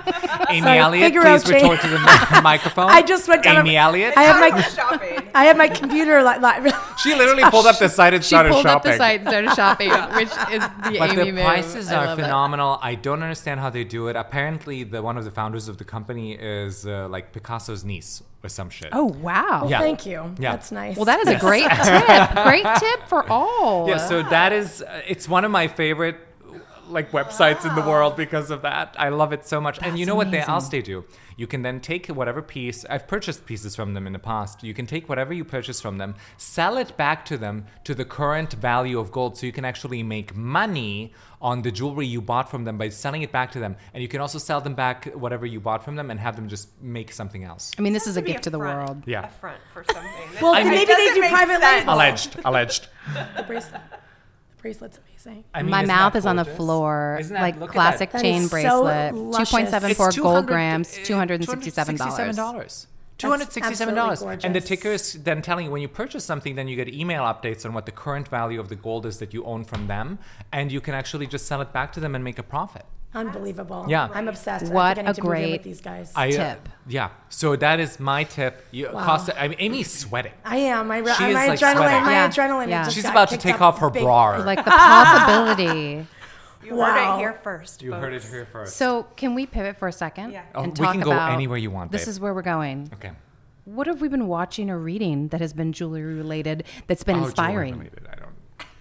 Amy Sorry, Elliott, Figaro please chain. report to the mi- microphone. I just went down. Amy a, Elliott. I have my shopping. I have my computer li- li- she literally pulled up the site and She started pulled shopping. up the site and started shopping, which is the But Amy the move. prices I are love it. phenomenal. I don't understand how they do it. Apparently, the one of the founders of the company is uh, like Picasso's niece or some shit. Oh wow! Yeah. Thank you. Yeah. That's nice. Well, that is a great tip. Great tip for all. Yeah, so that is, uh, it's one of my favorite like websites in the world because of that. I love it so much. and you know what they, amazing. else they do? You can then take whatever piece, I've purchased pieces from them in the past. You can take whatever you purchase from them, sell it back to them to the current value of gold. So you can actually make money on the jewelry you bought from them by selling it back to them. And you can also sell them back whatever you bought from them and have them just make something else. I mean, this is a be gift to the front. world. Yeah. A front for something. Well, I mean- maybe they Doesn't do make private sense. label. Alleged, alleged. The bracelet. The bracelet's amazing. I mean, My isn't mouth that is on the gorgeous? floor. Isn't that- Like look at classic that. That chain is so bracelet. luscious. two point seven four It's gold 200 grams, uh, two hundred sixty-seven dollars. dollars. two hundred sixty-seven dollars. absolutely And the gorgeous. ticker is then telling you when you purchase something, then you get email updates on what the current value of the gold is that you own from them. And you can actually just sell it back to them and make a profit. Unbelievable. Yeah. I'm obsessed. What I think I need a to move in great- with these guys. I, uh, Tip. yeah. So that is my tip. You Wow. cost. I mean, Amy's sweating. I am. My, She my is, like, adrenaline. sweating. My Yeah. adrenaline. Yeah. just She's got about to kicked take up off her big. bra. Like the possibility. You Wow. heard it here first. You heard it folks. here first. So, can we pivot for a second? Yeah. Oh, and we talk can go about, anywhere you want, This babe. is where we're going. Okay. What have we been watching or reading that has been jewelry related that's been Oh, inspiring, jewelry related, I don't.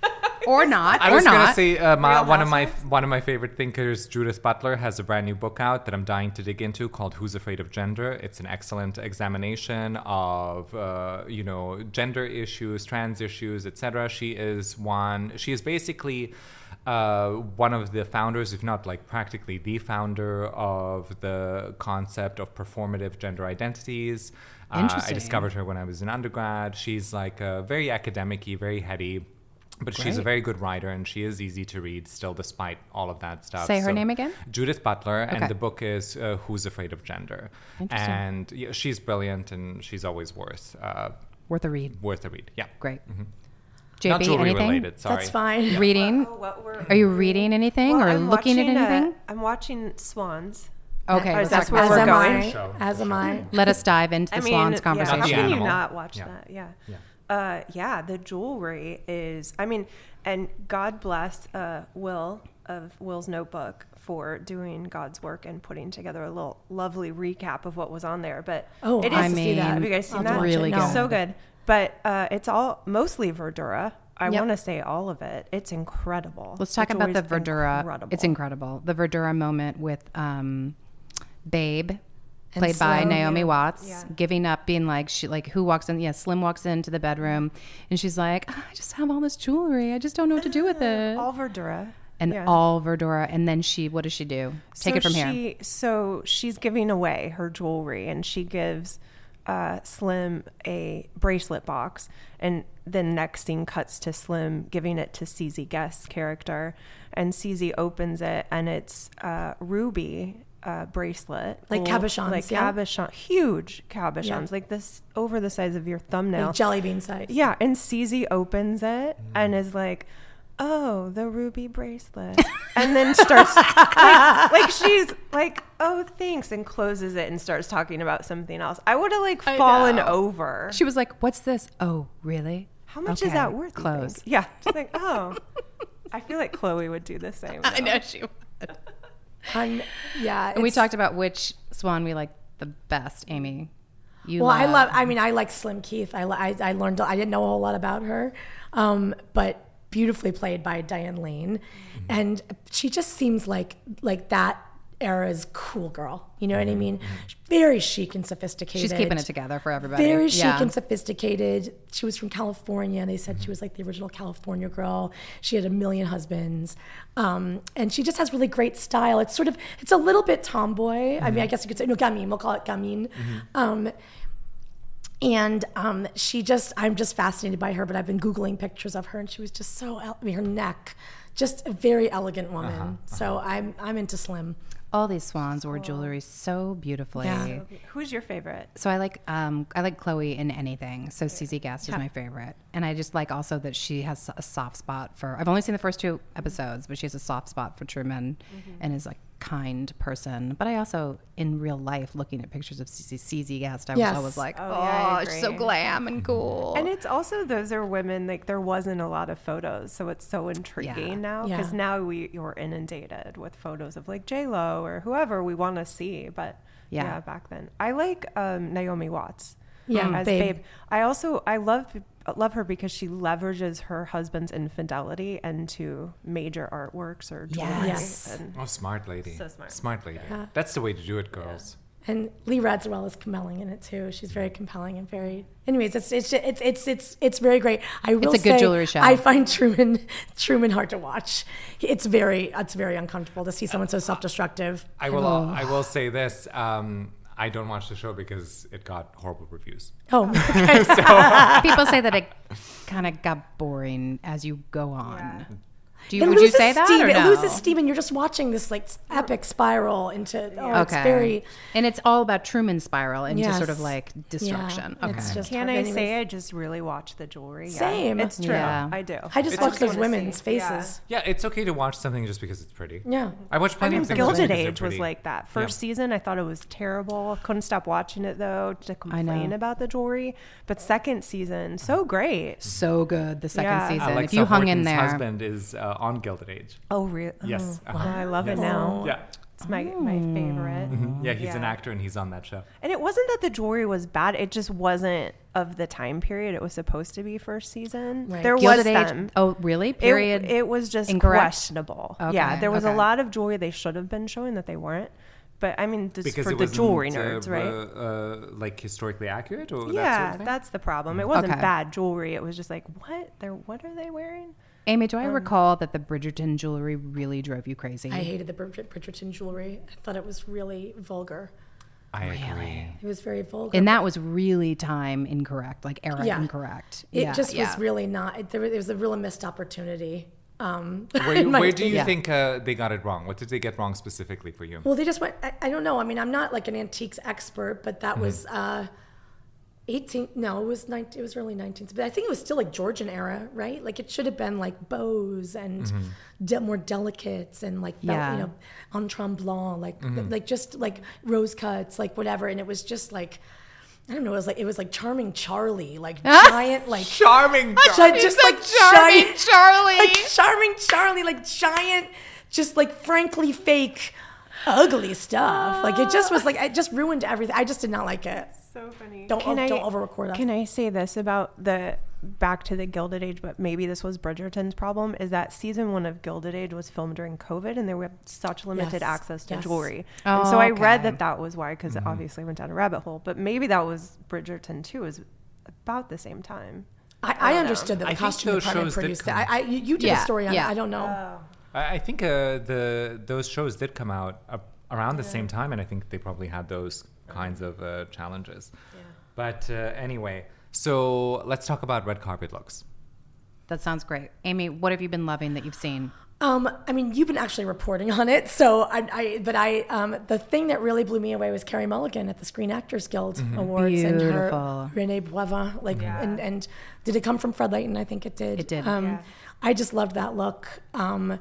or not, I or was not? gonna say uh, my, Real one of my Housewives? one of my favorite thinkers, Judith Butler, has a brand new book out that I'm dying to dig into called "Who's Afraid of Gender." It's an excellent examination of uh, you know gender issues, trans issues, et cetera. She is one. She is basically. Uh, one of the founders, if not like practically the founder of the concept of performative gender identities. Uh, I Interesting. discovered her when I was in undergrad. She's like uh, very academic-y, very heady. But she's a Great. very good writer, and she is easy to read still, despite all of that stuff. Say her name again? Judith Butler, Okay. and the book is uh, "Who's Afraid of Gender?" Interesting. And yeah, she's brilliant, and she's always worth uh, Worth a read. worth a read. Yeah, Great. Not J B, jewelry anything? related. Sorry. That's fine. Reading? Oh, what we're- Are you reading anything Well, or I'm looking at watching, uh, anything? I'm watching Swans. Okay, Or let's that's talk where about As we're am that. going. I. Show. As am I. Let us dive into the I mean, Swans yeah, conversation. how the can you animal. not watch Yeah. that? Yeah. Yeah. Uh, yeah, the jewelry is, I mean, and God bless uh, Will of Will's Notebook for doing God's work and putting together a little lovely recap of what was on there. But Oh, it I is, have to see that. have you guys seen I'll that? watch Really it. No. good. So good. But uh, it's all mostly Verdura. I Yep. want to say all of it. It's incredible. Let's talk about the jewelry's Verdura. incredible. It's incredible. The Verdura moment with um, Babe, played by Slim. Naomi Watts, Yeah. giving up, being like, she like who walks in? Yeah, Slim walks into the bedroom, and she's like, "Ah, I just have all this jewelry. I just don't know what to do with it. all Verdura. And Yeah. all Verdura. And then she, what does she do? Take So it from here. she, So she's giving away her jewelry, and she gives uh, Slim a bracelet box, and then next scene cuts to Slim giving it to C Z Guest's character, and C Z opens it, and it's uh, ruby uh, bracelet, Like gold- cabochons, like yeah? cabochon, huge cabochons, Yeah. like this over the size of your thumbnail. Like jelly bean size. Yeah, and C Z opens it and is like, "Oh, the ruby bracelet," and then starts like, like she's like, "Oh, thanks," and closes it and starts talking about something else. I would have like I fallen know. over. She was like, what's this? Oh, really? How much Okay, is that worth? you Close. think? Yeah, just like, oh, I feel like Chloe would do the same. I though. know she would. Un- yeah. And we it's- talked about which swan we like the best, Amy. You well, I love- love. I mean, I like Slim Keith. I, I I learned. I didn't know a whole lot about her, um, but beautifully played by Diane Lane, Mm-hmm. and she just seems like like that era's cool girl. You know what I mean? Very chic and sophisticated. She's keeping it together for everybody. Very chic Yeah. and sophisticated. She was from California. They said she was like the original California girl. She had a million husbands. Um, and she just has really great style. It's sort of, it's a little bit tomboy. I mean, I guess you could say, no, gamine. We'll call it gamine. Um, and um, she just, I'm just fascinated by her, but I've been Googling pictures of her and she was just so, el- I mean, her neck, just a very elegant woman. So I'm, I'm into Slim. All these swans wore jewelry so beautifully. Yeah. Who's your favorite? So I like um, I like Chloe in anything. So C Z Guest is Yeah. my favorite, and I just like also that she has a soft spot for. I've only seen the first two episodes, but she has a soft spot for Truman, and is like kind person. But I also, in real life, looking at pictures of C Z Guest, I was Yes. always like, Oh, oh, yeah, I she's so agree. glam and cool. And it's also, those are women, like there wasn't a lot of photos, so it's so intriguing Yeah. now Yeah. because now we you're inundated with photos of like J Lo or whoever we want to see. But Yeah. yeah. back then I like um, Naomi Watts. Yeah, as Babe. Babe. I also I love love her because she leverages her husband's infidelity into major artworks or jewelry. Yes. And Oh, smart lady. So smart. Smart lady. Yeah. That's the way to do it, girls. And Lee Radzorell is compelling in it too. She's very compelling and very. Anyways, it's it's it's it's it's, it's very great. I will It's a good say, jewelry show. I find Truman Truman hard to watch. It's very it's very uncomfortable to see someone so self-destructive. I will. I will say this. Um, I don't watch the show because it got horrible reviews. Oh, People say that it kind of got boring as you go on. Yeah. Do you, it would you loses say that steam. or It no? loses steam, and you're just watching this like epic spiral into. Oh, it's Okay. very. and it's all about Truman's spiral into Yes. sort of like destruction. Yeah, okay. it's just can hard. I Anyways. say I just really watch the jewelry? Yeah. Same. It's true. Yeah. I do. I just It's watch just those wanna women's see. Yeah. faces. Yeah, it's okay to watch something just because it's pretty. Yeah. I watch I plenty mean, of things just Gilded because they're Age was pretty. like that. First Yeah. season, I thought it was terrible. Couldn't stop watching it though to complain know. about the jewelry. But second season, so great. So good the second Yeah. season. Alexa if you hung in Horton's there, husband is uh, on Gilded Age. Oh, really? Yes. Oh, Uh-huh. I love Yes. it now. Yeah. It's my my favorite. Yeah, he's an Yeah. actor and he's on that show. And it wasn't that the jewelry was bad. It just wasn't of the time period it was supposed to be first season. Right. There Gilded was Age. them. Oh, really? It- Period. It, was just incorrect? questionable. Okay, Yeah, there was okay. a lot of jewelry they should have been showing that they weren't. But I mean, just Because for it the wasn't jewelry uh, nerds, right? Uh, uh, like historically accurate or that yeah, sort of thing? that's the problem. It wasn't Okay. bad jewelry. It was just like, what? They're what are they wearing? Amy, do I Um, recall that the Bridgerton jewelry really drove you crazy? I hated the Bridget Bridgerton jewelry. I thought it was really vulgar. I agree. It was very vulgar. and that was really time incorrect, like era Yeah. incorrect. It Yeah, just yeah. was really not. It, there, was- it was a real missed opportunity. Um, Where, in my where do you opinion. think uh, they got it wrong? What did they get wrong specifically for you? Well, they just went. I, I don't know. I mean, I'm not like an antiques expert, but that was uh, eighteen. No, it was nineteen. It was early nineteenth. But I think it was still like Georgian era, right? Like it should have been like bows and de- more delicates and like bel- Yeah. you know, en tremblant, like like just like rose cuts, like whatever. And it was just like. I don't know. It was like it was like Charming Charlie, like giant, like Charming. Gi- just like Charming giant, Charlie. like Charming Charlie, like giant, just like frankly fake, ugly stuff. Like it just was like it just ruined everything. I just did not like it. So funny. Don't don't over record us. Can I say this about the back to the Gilded Age? But maybe this was Bridgerton's problem. Is that season one of Gilded Age was filmed during COVID, and there were such limited Yes, access to yes. jewelry. Oh, and so I read okay. that that was why, because it obviously went down a rabbit hole. But maybe that was Bridgerton too. Is about the same time. I, I understood that the I think costume those department shows did produced it. come- I, I you, you did Yeah, a story on yeah. it. I don't know. I I think uh, the those shows did come out uh, around the same time, and I think they probably had those kinds of uh, challenges. But uh, anyway, so let's talk about red carpet looks. That sounds great. Amy, what have you been loving that you've seen? Um, I mean, you've been actually reporting on it, so I, I but I, um, the thing that really blew me away was Carey Mulligan at the Screen Actors Guild Awards and her Beautiful. Renee Boivin, like, and and did it come from Fred Leighton? I think it did. It did. Um, Yeah. I just loved that look. Um,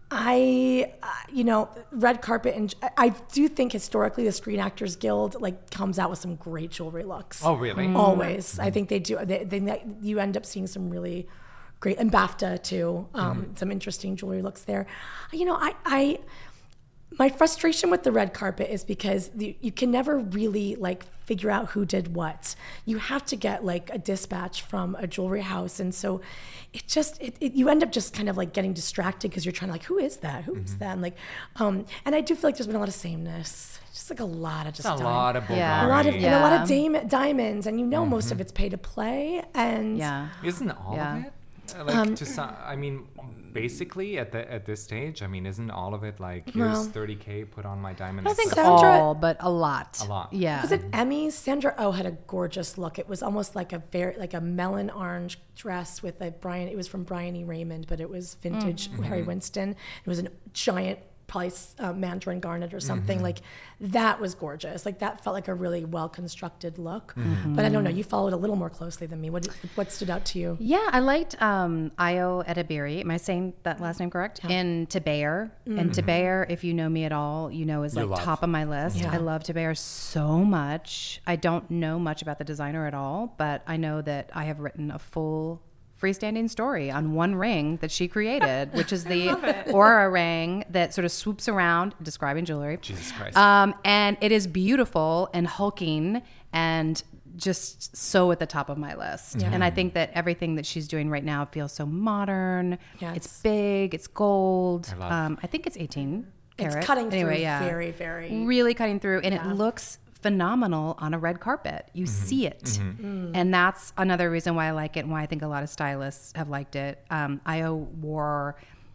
I, uh, you know, red carpet, and I, I do think historically the Screen Actors Guild like comes out with some great jewelry looks. Oh, really? Always, I think they do. They, they, you end up seeing some really great, and BAFTA too. Um, Some interesting jewelry looks there. You know, I, I, my frustration with the red carpet is because the, you can never really like figure out who did what. You have to get like a dispatch from a jewelry house, and so it just it, it, you end up just kind of like getting distracted because you're trying to like, who is that? Who is that? And like, um, and I do feel like there's been a lot of sameness, just like a lot of just It's a dime- lot of Bulgari. Yeah. a lot of and a Yeah. lot of dame, diamonds, and you know most of it's pay to play, and Yeah. Isn't all Yeah. of it? Uh, Like to some, I mean, basically at the at this stage, I mean, isn't all of it like here's Well, thirty K, put on my diamond I think necklace? so. Sandra- all, but a lot. A lot. Yeah. was it Emmy's? Sandra Oh had a gorgeous look. It was almost like a very like a melon orange dress with a Brian. It was from Brian E. Raymond, but it was vintage Mm-hmm. Harry Winston. It was a giant, probably uh, mandarin garnet or something. Like that was gorgeous. Like that felt like a really well constructed look. Mm-hmm. But I don't know. You followed a little more closely than me. What what stood out to you? Yeah, I liked um, Io Edebiri. Am I saying that last name correct? In Tebeyer. And Tebeyer, if you know me at all, you know is You like love. top of my list. Yeah. I love Tebeyer so much. I don't know much about the designer at all, but I know that I have written a full freestanding story on one ring that she created, which is the aura ring that sort of swoops around describing jewelry. Jesus Christ. Um, and it is beautiful and hulking and just so at the top of my list. Yeah. And I think that everything that she's doing right now feels so modern. Yes. It's big, it's gold. I love- Um, I think it's eighteen It's karat. cutting anyway, through yeah. very, very. Really cutting through. And Yeah. it looks phenomenal on a red carpet. You Mm-hmm. see it. And that's another reason why I like it and why I think a lot of stylists have liked it. Um, Io wore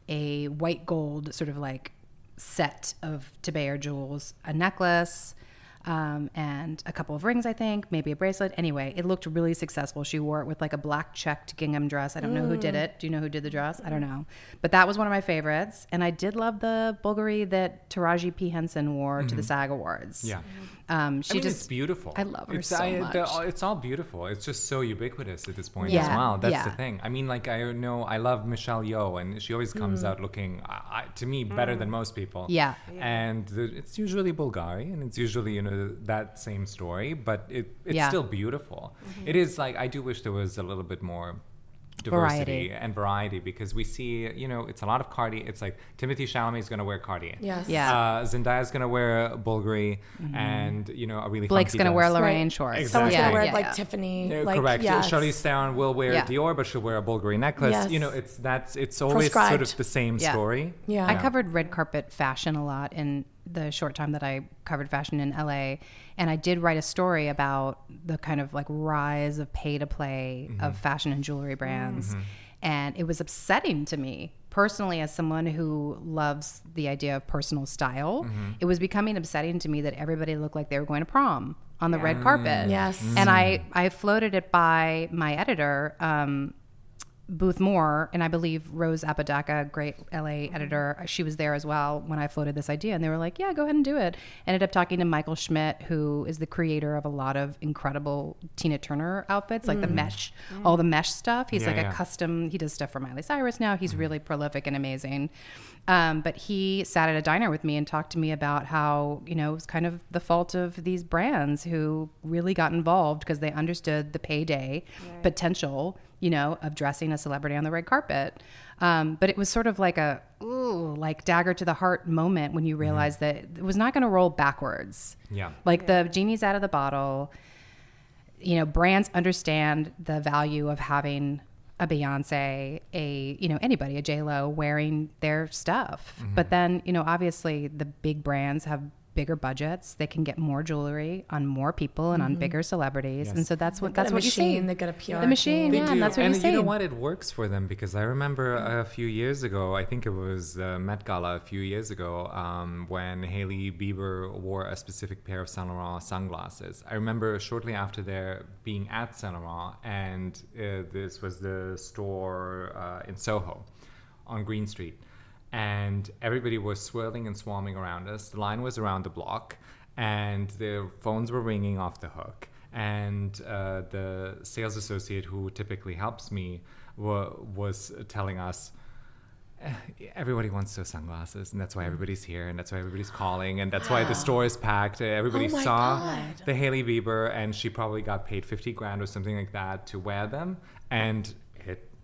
a white gold sort of like set of Tebeyer jewels, a necklace, um, and a couple of rings, I think, maybe a bracelet. Anyway, it looked really successful. She wore it with like a black checked gingham dress. I don't know who did it. Do you know who did the dress? I don't know. But that was one of my favorites. And I did love the Bulgari that Taraji P. Henson wore to the SAG Awards. Yeah. Um, she I mean, just it's beautiful. I love her it's, so I, much. the- it's all beautiful. It's just so ubiquitous at this point Yeah, as well. That's yeah. the thing. I mean, like I know I love Michelle Yeoh, and she always comes out looking, I, I, to me, better than most people. Yeah. And the, it's usually Bulgari, and it's usually you know that same story, but it it's Yeah. still beautiful. It is like I do wish there was a little bit more diversity Variety. and variety because we see, you know, it's a lot of Cartier. It's like Timothy Chalamet is going to wear Cartier. Yes. Yeah. Uh, Zendaya's going to wear Bulgari, and you know, a really Blake's funky going to wear dress. Lorraine Right. shorts. Exactly. Someone's Yeah, gonna wear yeah, like yeah. Tiffany. Yeah, like, correct. Yes. Charlize Theron will wear Yeah. Dior, but she'll wear a Bulgari necklace. Yes. You know, it's that's it's always sort Proscribed. of the same Yeah. story. Yeah. I covered red carpet fashion a lot in the short time that I covered fashion in L A. And I did write a story about the kind of like rise of pay to play of fashion and jewelry brands. And it was upsetting to me personally as someone who loves the idea of personal style. It was becoming upsetting to me that everybody looked like they were going to prom on the red carpet. Yes. And I, I floated it by my editor, um, Booth Moore, and I believe Rose Apodaca, great L A editor, she was there as well when I floated this idea. And they were like, yeah, go ahead and do it. Ended up talking to Michael Schmidt, who is the creator of a lot of incredible Tina Turner outfits, like the mesh, all the mesh stuff. He's Yeah, like yeah. a custom, he does stuff for Miley Cyrus now. He's really prolific and amazing. Um, but he sat at a diner with me and talked to me about how, you know, it was kind of the fault of these brands who really got involved because they understood the payday potential, you know, of dressing a celebrity on the red carpet. Um, but it was sort of like a, ooh, like dagger to the heart moment when you realize that it was not going to roll backwards. Yeah. Like the genie's out of the bottle. You know, brands understand the value of having a Beyonce, a, you know, anybody, a J-Lo wearing their stuff. But then, you know, obviously the big brands have bigger budgets. They can get more jewelry on more people and on bigger celebrities. Yes. And so that's what, They've got that's a what machine, you see. they've got a P R The machine, team. They yeah, do. and that's what and you see. you know what? It works for them because I remember a few years ago, I think it was the Met Gala a few years ago, um, when Hailey Bieber wore a specific pair of Saint Laurent sunglasses. I remember shortly after their being at Saint Laurent, and uh, this was the store uh, in Soho on Green Street. And everybody was swirling and swarming around us. The line was around the block, and the phones were ringing off the hook. And uh, the sales associate who typically helps me wa- was telling us, "Eh, everybody wants those sunglasses, and that's why everybody's here, and that's why everybody's calling, and that's why the store is packed. Uh, Everybody Oh my saw God. the Hailey Bieber, and she probably got paid fifty grand or something like that to wear them, and it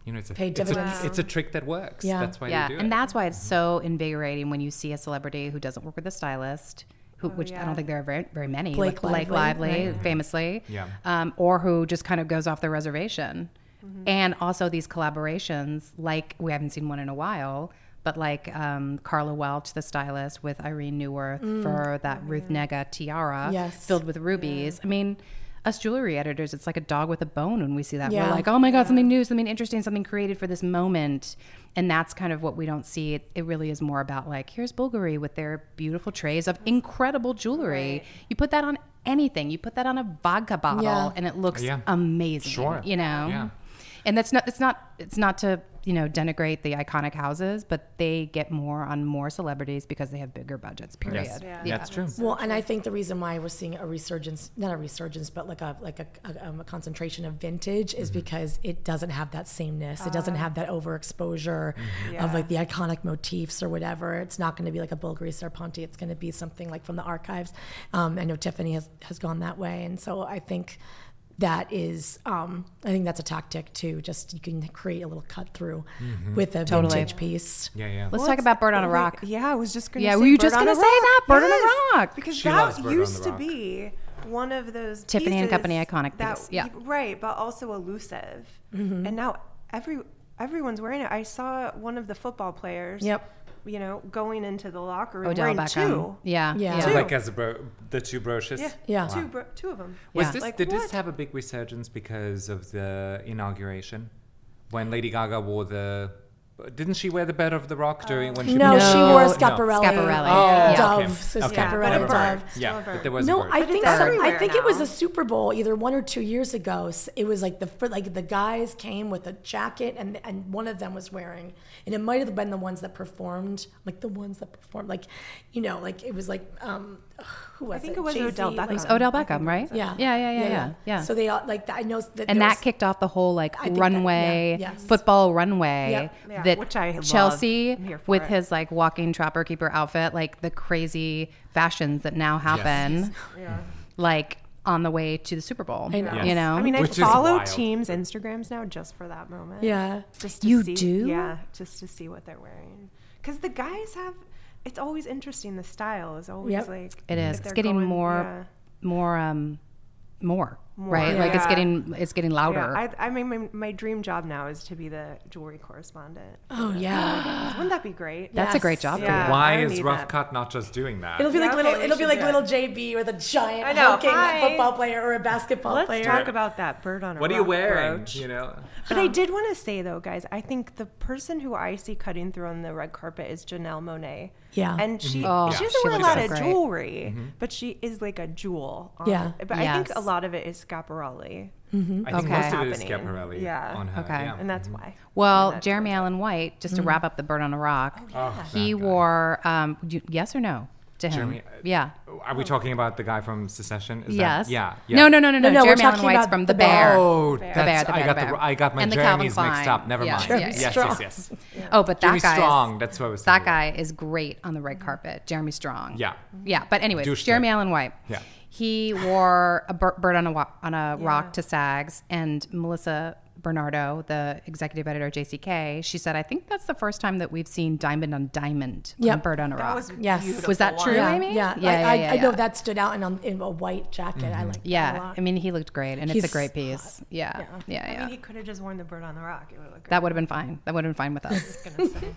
you know, it's a, Pay it's a, dividends. it's a trick that works. Yeah. That's why Yeah, they do and it. that's why it's so invigorating when you see a celebrity who doesn't work with a stylist, who, which I yeah. don't think there are very, very many, Blake like Blake Lively, Lively, right. famously, Yeah. um, or who just kind of goes off the reservation. Mm-hmm. And also these collaborations, like we haven't seen one in a while, but like um, Carla Welch, the stylist, with Irene Neuwirth for that Ruth Nega tiara Mm. Yes. filled with rubies. I mean, us jewelry editors, it's like a dog with a bone when we see that. Yeah. We're like, oh my God, something new, something interesting, something created for this moment. And that's kind of what we don't see. It, it really is more about like, here's Bulgari with their beautiful trays of incredible jewelry. Right. You put that on anything. You put that on a vodka bottle Yeah. and it looks Yeah. amazing. Sure. You know? Yeah. And that's not, it's not, it's not to, you know, denigrate the iconic houses, but they get more on more celebrities because they have bigger budgets, period. Yes. Yeah. That's true. Well, and I think the reason why we're seeing a resurgence, not a resurgence, but like a like a, a, um, a concentration of vintage is because it doesn't have that sameness. It doesn't have that overexposure Yeah. of like the iconic motifs or whatever. It's not going to be like a Bulgari Serpenti. It's going to be something like from the archives. Um, I know Tiffany has, has gone that way. And so I think that is, um, I think that's a tactic too. Just you can create a little cut through with a Totally. vintage piece. Yeah, yeah. Let's Well, talk it's- about Bird on a wait, Rock. Yeah, I was just going to Yeah, say were you Bird just on gonna a say Rock. that? Bird on a Yes, Rock. Because She loves that Bird on used the to Rock. be one of those Tiffany and pieces Company iconic that, piece, yeah. Right, but also elusive. And now every everyone's wearing it. I saw one of the football players. Yep. You know, going into the locker room Odell wearing Beckham. two. Yeah. Yeah. Yeah. Two. Like as a bro- the two brochures. Yeah, Yeah. two, Wow. bro- two of them. Was Yeah. this Like, did this what? have a big resurgence because of the inauguration when Lady Gaga wore the? Didn't she wear the Bed of the Rock during when she? No, No. she wore a No. Schiaparelli. Schiaparelli. Oh, Yeah. Dove. okay. So Okay. Schiaparelli Never mind. Dove. Yeah, Still a but bird. there was No, a bird. I But think it's so. I everywhere think it was now. a Super Bowl either one or two years ago. S- It was like the fir- like the guys came with a jacket and and one of them was wearing, and it might have been the ones that performed, like the ones that performed, like you know, like it was like um, who was I think it? it was Jay-Z, Odell like- Beckham. It was Odell I think Beckham, it right? was Yeah. Yeah, yeah, yeah, yeah. yeah. So they all like I know that and there that was- kicked off the whole like I think that- runway yeah, yes. football runway Yep. Yeah, that which I love. Chelsea I'm here for with it. his like walking trapper keeper outfit, like the crazy fashions that now happen, Yeah. like on the way to the Super Bowl. I know. Yes. You know, I mean, I Which is follow wild. teams' Instagrams now just for that moment. Yeah. Just to You see, do? Yeah, just to see what they're wearing. Because the guys have, it's always interesting. The style is always Yep. like it if is. It's they're getting going- more, yeah. more, um, more, More, right? Like it's yeah. getting, it's getting louder. Yeah, I, I mean, my, my dream job now is to be the jewelry correspondent. Oh yeah. Wouldn't that be great? That's a great Yes. job for Yeah. you. Why I is need Rough that. Cut not just doing that? It'll be Yeah, like okay, little. we It'll be should like do little it. J B with a giant I know, hulking hi. football player or a basketball Let's player. talk about that bird on a What are you rock wearing? brooch. You know. But I did want to say though, guys, I think the person who I see cutting through on the red carpet is Janelle Monáe. Yeah. And she Oh, she Yeah. doesn't she wear a looks lot so of great. jewelry, but she is like a jewel. on Yeah. it. But I think Yes. a lot of it is Schiaparelli. I think Okay. most of it is Happening. Schiaparelli Yeah. on her. Okay. Yeah. And that's why. Well, That's Jeremy what- Allen White, just to wrap up the Bird on a Rock, Oh, he that guy. wore, um, you- yes or no to him? Jeremy- yeah. Are we talking about the guy from Secession? Is Yes. That, yeah, yeah. No, no, no, no, no. No, no, we're Jeremy Allen talking White's about from the The Bear. Bear. Oh, Bear. that's The Bear, the I Bear, got the the Bear. I got my And the Calvin Jeremy's mixed Klein. up. Never Yeah, mind. yeah, yes, yeah. yes, Strong. yes, Oh, but that Jimmy guy, Strong. That's what I was. that thinking. guy is great on the red carpet. Jeremy Strong. Yeah. Yeah. But anyways, Douche Jeremy type. Allen White. Yeah. He wore a bir- bird on a wa- on a Yeah. rock to SAGs, and Melissa Bernardo, the executive editor of J C K, she said, "I think that's the first time that we've seen diamond on diamond on Yep. bird on a That rock." was Yes. beautiful Was that one. true, Yeah, Amy? yeah, Yeah, I, yeah, I, yeah, I know yeah. that stood out in, a- in a white jacket. I like that a Yeah, lot. I mean, he looked great, and it's He's a great piece. Yeah, yeah, yeah. I mean, he could have just worn the bird on the rock. It would look great. That would have been fine. That would have been fine with us. Gonna say.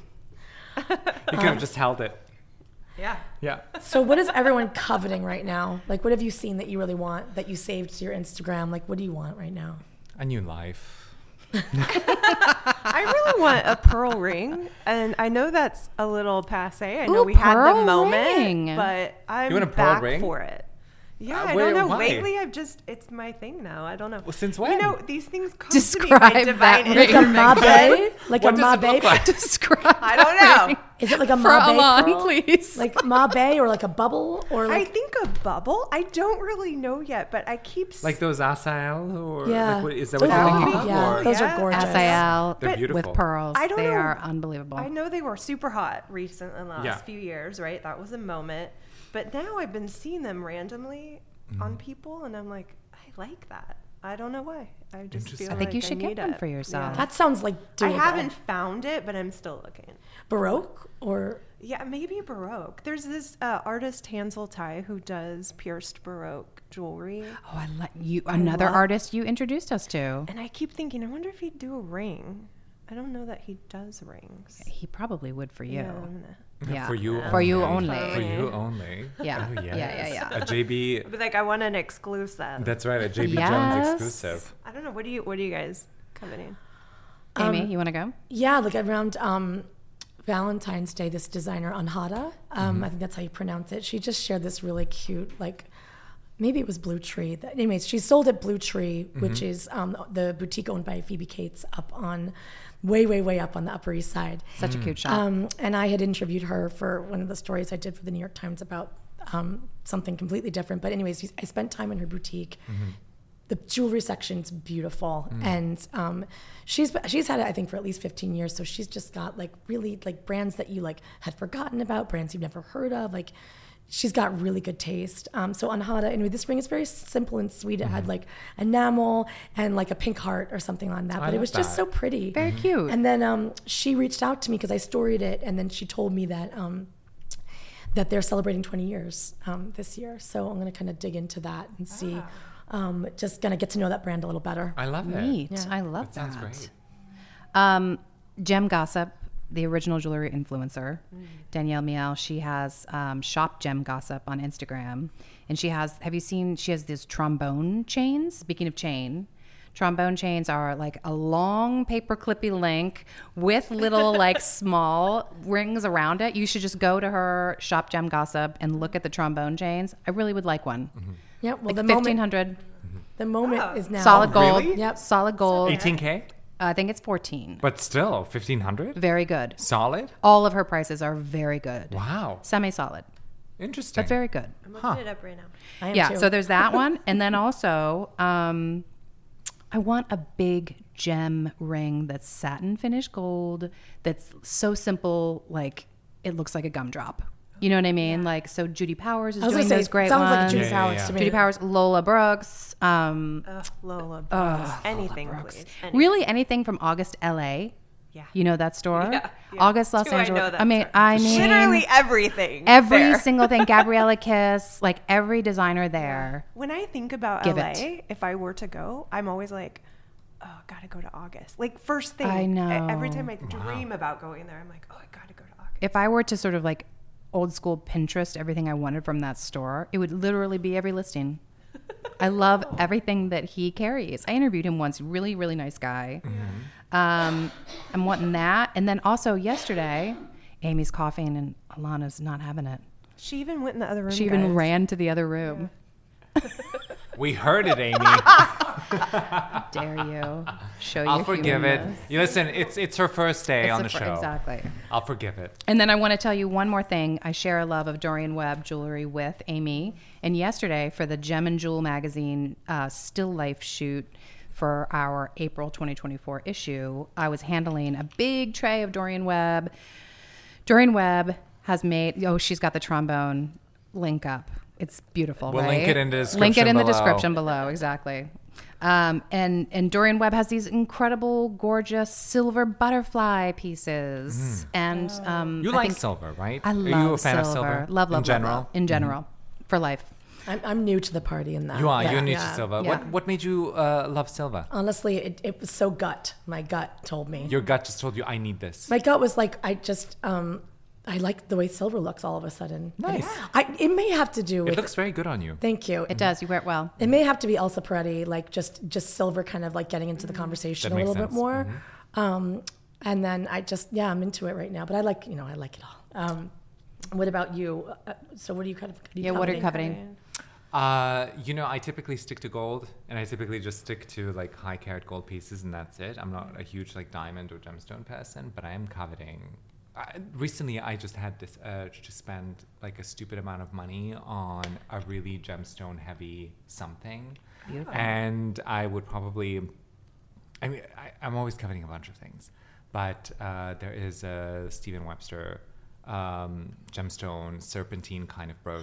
You could have just held it. Yeah. Yeah. So what is everyone coveting right now? Like, what have you seen that you really want, that you saved to your Instagram? Like, what do you want right now? A new life. I really want a pearl ring, and I know that's a little passe. I know Ooh, we had the pearl moment, ring. but I'm You want a pearl back ring? for it. Yeah, Uh, I where- don't know. why? Lately, I've just, it's my thing now. I don't know. Well, since You when? know, these things come Describe to me by divine that ring. Like a intervention. mabe? Like What a does it mabe? look like? Describe. I don't that know. ring. Is it like a For mabe Aman, pearl? please. Like mabe or like a bubble or I like think a bubble. I don't really know yet, but I keep s- Like those Asael or yeah. like what, is that what Those you're are- thinking of? Yeah, or- those Yeah. are gorgeous. S I L They're But- beautiful. with pearls. I don't they know. are unbelievable. I know they were super hot recent in the last Yeah. few years, right? That was a moment. But now I've been seeing them randomly Mm-hmm. on people, and I'm like, I like that. I don't know why. I just Interesting. feel I think like you should I get need one it. for yourself. That sounds like I doable. haven't found it, but I'm still looking. Baroque or Yeah, maybe Baroque. There's this uh, artist Hansel Tai who does pierced Baroque jewelry, Oh, I let you another love- artist you introduced us to. and I keep thinking, I wonder if he'd do a ring. I don't know that he does rings. He probably would for you. Yeah, I'm gonna- Yeah. For you For you only. only. For you only. Yeah. Oh, Yeah, yeah, yes. yeah. A J B. I'd be like, I want an exclusive. That's right. A J B Yes. Jones exclusive. I don't know. What do you? What do you guys coveting? Amy, Um, you want to go? yeah, like around um, Valentine's Day, this designer Anhada, um, I think that's how you pronounce it. She just shared this really cute, like maybe it was Blue Tree. That, anyways, she sold at Blue Tree, which is um, the boutique owned by Phoebe Cates up on, way, way, way up on the Upper East Side. Such a cute shop. Um, and I had interviewed her for one of the stories I did for the New York Times about um, something completely different. But anyways, I spent time in her boutique. The jewelry section's beautiful, and um, she's she's had it I think for at least fifteen years. So she's just got like really like brands that you like had forgotten about, brands you've never heard of. Like she's got really good taste. Um, so Anhada, anyway, this ring is very simple and sweet. It had like enamel and like a pink heart or something on that, I but it love was just that. so pretty, Very cute. And then um, she reached out to me because I storied it, and then she told me that. Um, that they're celebrating twenty years um, this year. So I'm going to kind of dig into that and see, um, just going to get to know that brand a little better. I love it. Neat. Yeah. I love That that. sounds great. Um, Gem Gossip, the original jewelry influencer, Danielle Miel, she has um, Shop Gem Gossip on Instagram. And she has, have you seen, she has these trombone chains. Speaking of chain, trombone chains are like a long paper clippy link with little like small rings around it. You should just go to her Shop Gem Gossip and look at the trombone chains. I really would like one. Yeah, well, Like the fifteen moment, hundred, the moment Oh. is now. solid gold. Really? Yep. Solid gold. eighteen K? I think it's fourteen. But still, fifteen hundred? Very good. Solid? All of her prices are very good. Wow. Semi-solid, Interesting. but very good. I'm looking Huh. it up right now. I am Yeah, too. so there's that one. And then also, um, I want a big gem ring that's satin finished gold, that's so simple, like it looks like a gumdrop. You know what I mean? Like, so Judy Powers is I was doing gonna say, those great sounds ones. like Judy Yeah, yeah, Powers yeah. to me. Judy Powers, Lola Brooks, um, Ugh, Lola. Brooks. Ugh, Anything, Brooks. please. Anything. Really anything from August L A. Yeah. You know that store? Yeah, yeah. August Los Do I know Angeles. that I mean, store? I mean, Literally everything. every there. single thing. Gabriella Kiss, like every designer there. When I think about Give L A, it. if I were to go, I'm always like, oh, gotta go to August. Like first thing. I know. Every time I dream about going there, I'm like, oh, I gotta go to August. If I were to sort of like old school Pinterest everything I wanted from that store, it would literally be every listing. I love everything that he carries. I interviewed him once. Really, really nice guy. Um, I'm wanting that. And then also yesterday, Amy's coughing and Alana's not having it. She even went in the other room. She even guys. ran to the other room. We heard it, Amy. Dare you show you? I'll forgive it. humanness. You listen, it's it's her first day It's on the the fir- show. Exactly. I'll forgive it. And then I want to tell you one more thing. I share a love of Dorian Webb jewelry with Amy. And yesterday, for the Gem and Jewel magazine uh, still life shoot for our April twenty twenty-four issue, I was handling a big tray of Dorian Webb. Dorian Webb has made, oh, she's got the trombone link up. It's beautiful, We'll right? link it in the Link it description in the below. description below, exactly. Um, and and Dorian Webb has these incredible, gorgeous silver butterfly pieces. And um, You I like think- silver, right? I Are love you a fan silver. of silver? Love, love, in general? love, love. In general, for life. I'm, I'm new to the party in that. You are. Yeah, You're new yeah. to silver. Yeah. What what made you uh, love silver? Honestly, it, it was so gut. My gut told me. Your gut just told you, I need this. My gut was like, I just, um, I like the way silver looks all of a sudden. Nice. I, it may have to do It with. looks very good on you. Thank you. It does. You wear it well. It may have to be Elsa Peretti, like just just silver, kind of like getting into the conversation That a makes little sense. bit more. Um, and then I just, yeah, I'm into it right now. But I like, you know, I like it all. Um, what about you? Uh, so what are you kind of? What are you Yeah, what are you coveting? coveting? Uh, you know, I typically stick to gold, and I typically just stick to like high carat gold pieces, and that's it. I'm not a huge like diamond or gemstone person, but I am coveting. I, recently, I just had this urge to spend like a stupid amount of money on a really gemstone heavy something, Beautiful. and I would probably. I mean, I, I'm always coveting a bunch of things, but uh, there is a Stephen Webster um, gemstone serpentine kind of brooch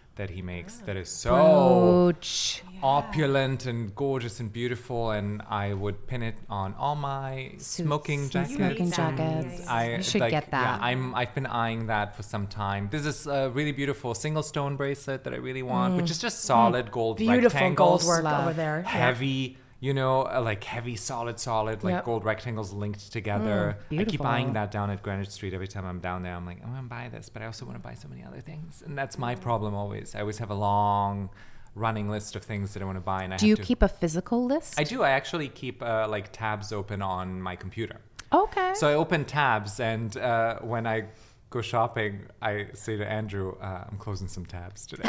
that he makes that is so Brooch. opulent and gorgeous and beautiful, and I would pin it on all my smoking Suits, jackets. smoking and jackets. I You should like, get that. Yeah, I'm. I've been eyeing that for some time. There's this uh, really beautiful single stone bracelet that I really want, which is just solid gold Beautiful rectangles, gold work Love. over there. Yeah. heavy. You know, uh, like heavy, solid, solid, like Yep. gold rectangles linked together. I keep beautiful. eyeing that down at Greenwich Street every time I'm down there. I'm like, I want to buy this, but I also want to buy so many other things, and that's my problem always. I always have a long running list of things that I want to buy, and I Do have you to, keep a physical list? I do. I actually keep uh, like tabs open on my computer. Okay. So I open tabs, and uh, when I go shopping, I say to Andrew, uh, "I'm closing some tabs today."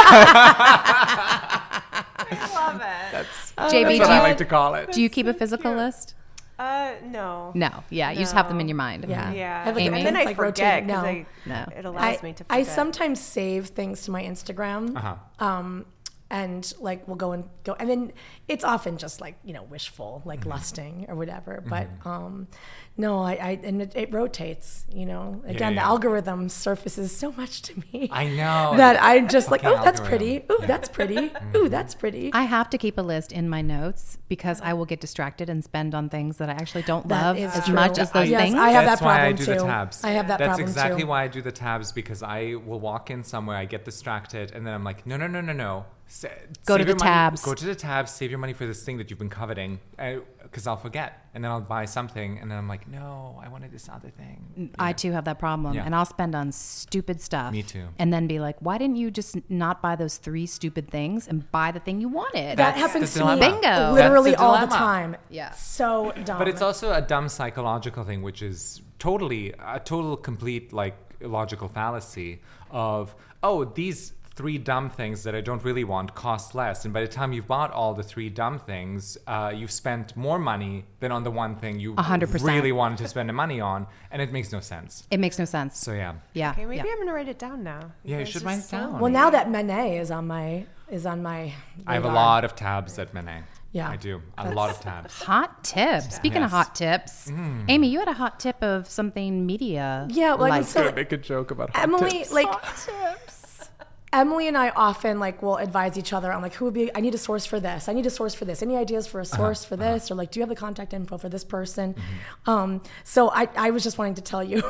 I love it. That's, J B, that's what do I you, like to call it. do you keep a physical cute. list? Uh, no. No. Yeah, you just have them in your mind. Yeah. Yeah. I have, like, Amy? And then I like, forget rotating- because no. I No. it allows I, me to I forget. sometimes save things to my Instagram. Uh-huh. Um, and like we'll go and go, and then it's often just like, you know, wishful, like Mm-hmm. lusting or whatever. But um, no, I, I and it, it rotates. You know, again, yeah. the algorithm surfaces so much to me. I know. that I'm just like, Fucking oh, that's algorithm. pretty. Ooh, that's pretty. Ooh, that's pretty. I have to keep a list in my notes because I will get distracted and spend on things that I actually don't That love is as true. much as those Yes, things. I have That's that why I problem do too. the tabs. I have that That's problem exactly too. why I do the tabs, because I will walk in somewhere, I get distracted, and then I'm like, no, no, no, no, no. Sa- Go to save the your money- tabs. Go to the tabs. Save your money for this thing that you've been coveting, because I'll forget, and then I'll buy something, and then I'm like, no, I wanted this other thing. I Yeah. too have that problem, Yeah. and I'll spend on stupid stuff. Me too. And then be like, why didn't you just not buy those three stupid things and buy the thing you wanted? That That's happens the to me dilemma. Bingo. literally That's the all the dilemma. time. Yeah. So dumb. But it's also a dumb psychological thing, which is totally a total complete like logical fallacy of, oh, these three dumb things that I don't really want cost less, and by the time you've bought all the three dumb things, uh, you've spent more money than on the one thing you A hundred percent. really wanted to spend the money on, and it makes no sense. It makes no sense. So yeah, yeah. Okay, maybe yeah. I'm gonna write it down now. yeah, you guys should are write it so- down. well, now that Manet is on my is on my. I have a radar. lot of tabs at Manet. Yeah. I do a lot of tabs. Hot tips. Speaking of Yes. hot tips, Amy, you had a hot tip of something media. Yeah, well, I mean, like. so Make a joke about hot Emily, tips. like, Emily and I often like will advise each other on like who would be. I need a source for this. I need a source for this. Any ideas for a source for this? Or like, do you have the contact info for this person? Um, so I, I was just wanting to tell you,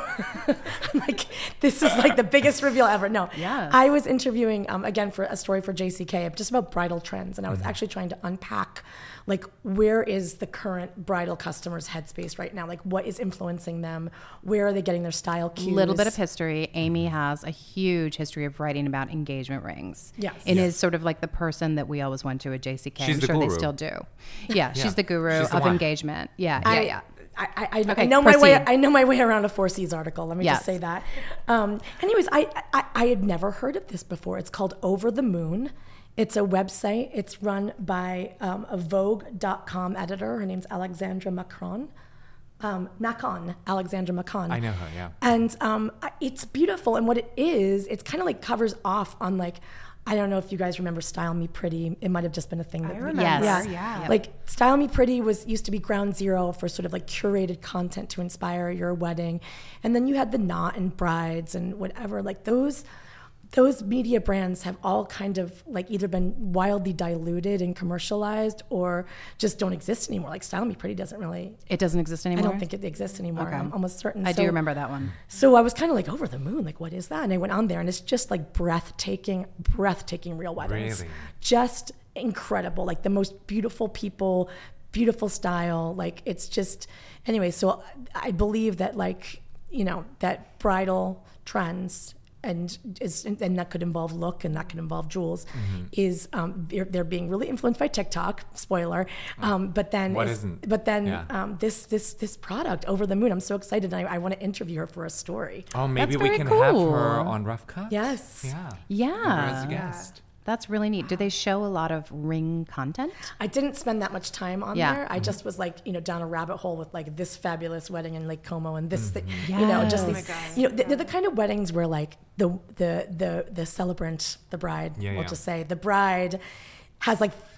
like, this is like the biggest reveal ever. No, Yes. I was interviewing um, again for a story for J C K just about bridal trends, and I was actually trying to unpack like where is the current bridal customer's headspace right now? Like, what is influencing them? Where are they getting their style cues? Little bit of history. Amy has a huge history of writing about engagement rings. Yes. And Yes. is sort of like the person that we always went to at J C K. She's I'm the sure they guru. still do. Yeah, she's the guru She's the of one. engagement. Yeah, yeah, I, yeah. I, I, I, Okay, I know my way. proceed. I know my way around a Four C's article. Let me Yes. just say that. Um, anyways, I, I I had never heard of this before. It's called Over the Moon. It's a website. It's run by um, a Vogue dot com editor. Her name's Alexandra Macron. Um, Macon, Alexandra Macon. I know her, yeah. And um, I- it's beautiful. And what it is, it's kind of like covers off on like, I don't know if you guys remember Style Me Pretty. It might have just been a thing. That I we- remember, Yes. yeah. Yep. Like Style Me Pretty was used to be ground zero for sort of like curated content to inspire your wedding. And then you had the Knot and Brides and whatever. Like those those media brands have all kind of like either been wildly diluted and commercialized or just don't exist anymore. Like Style Me Pretty doesn't really It doesn't exist I anymore? don't think it exists anymore. Okay. I'm almost certain. I So- do remember that one. so I was kind of like over the moon, like what is that? And I went on there, and it's just like breathtaking, breathtaking real weddings. Really? Just incredible, like the most beautiful people, beautiful style. Like it's just anyway. So I believe that like you know that bridal trends. And is and that could involve look, and that could involve jewels. Mm-hmm. Is um, they're, they're being really influenced by TikTok. Spoiler, um, but then What is- isn't? But then Yeah. um, this this this product, Over the Moon. I'm so excited. And I, I want to interview her for a story. Oh, maybe That's we very can have cool. her on Rough Cuts. Yes. Yeah. Yeah. Have her as a guest. That's really neat. Do they show a lot of ring content? I didn't spend that much time on Yeah. there. I just was like, you know, down a rabbit hole with like this fabulous wedding in Lake Como and this, thing, you know, just Yes. these, Oh my God. you know, they're the kind of weddings where like the the the the celebrant, the bride, Yeah, we'll yeah. just say the bride has like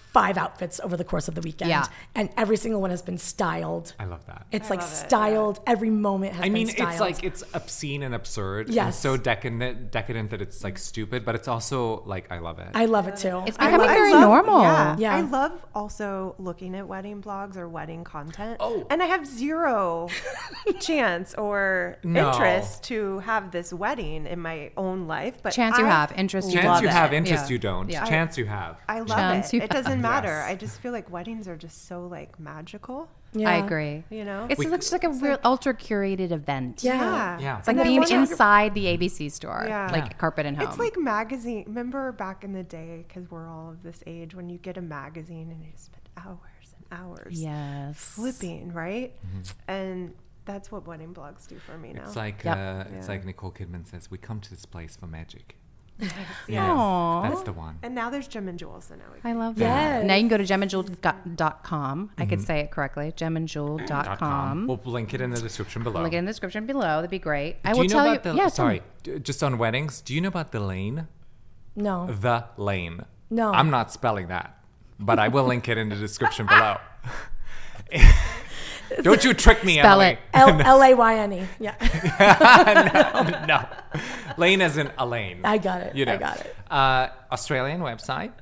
five outfits over the course of the weekend. Yeah. And every single one has been styled. I love that. It's I like love it, styled. Every moment has I mean, been styled. it's like it's obscene and absurd. And Yes. so decadent, decadent that it's like stupid, but it's also like I love it. I love it too. It's I becoming love- very love- normal. Yeah. Yeah. I love also looking at wedding blogs or wedding content. Oh. And I have zero chance or No. interest to have this wedding in my own life. But Chance you I have, interest you Chance love you it. have, interest Yeah. you don't. Yeah. Chance you have. I love Chance it. you It doesn't have. matter. Yes. I just feel like weddings are just so like magical. Yeah. I agree. You know? It's We- looks like a real ultra curated event. Yeah. Yeah. It's like And I being watch- inside the A B C store, Yeah. like Yeah. Carpet and Home. It's like magazine. Remember back in the day, because we're all of this age, when you get a magazine and you spend hours and hours yes. flipping, right? And that's what wedding blogs do for me now. It's like Yep. uh, it's Yeah. like Nicole Kidman says, "We come to this place for magic." yeah. Aw. That's the one. And now there's Gem and Jewel, so now we I love Yes. that. Now you can go to gem and jewel dot com. I could say it correctly. gem and jewel dot Dot com. We'll link it in the description below. Link it in the description below. That'd be great. I do will you know tell about you. the? yeah, tell me. sorry, d- just on weddings. Do you know about the lane? No. The lane. No. I'm not spelling that, but I will link it in the description below. Don't you trick me, Spell Emily. it. L L A Y N E. Yeah. no, no. Lane as in Elaine. I got it. You know. I got it. Uh, Australian website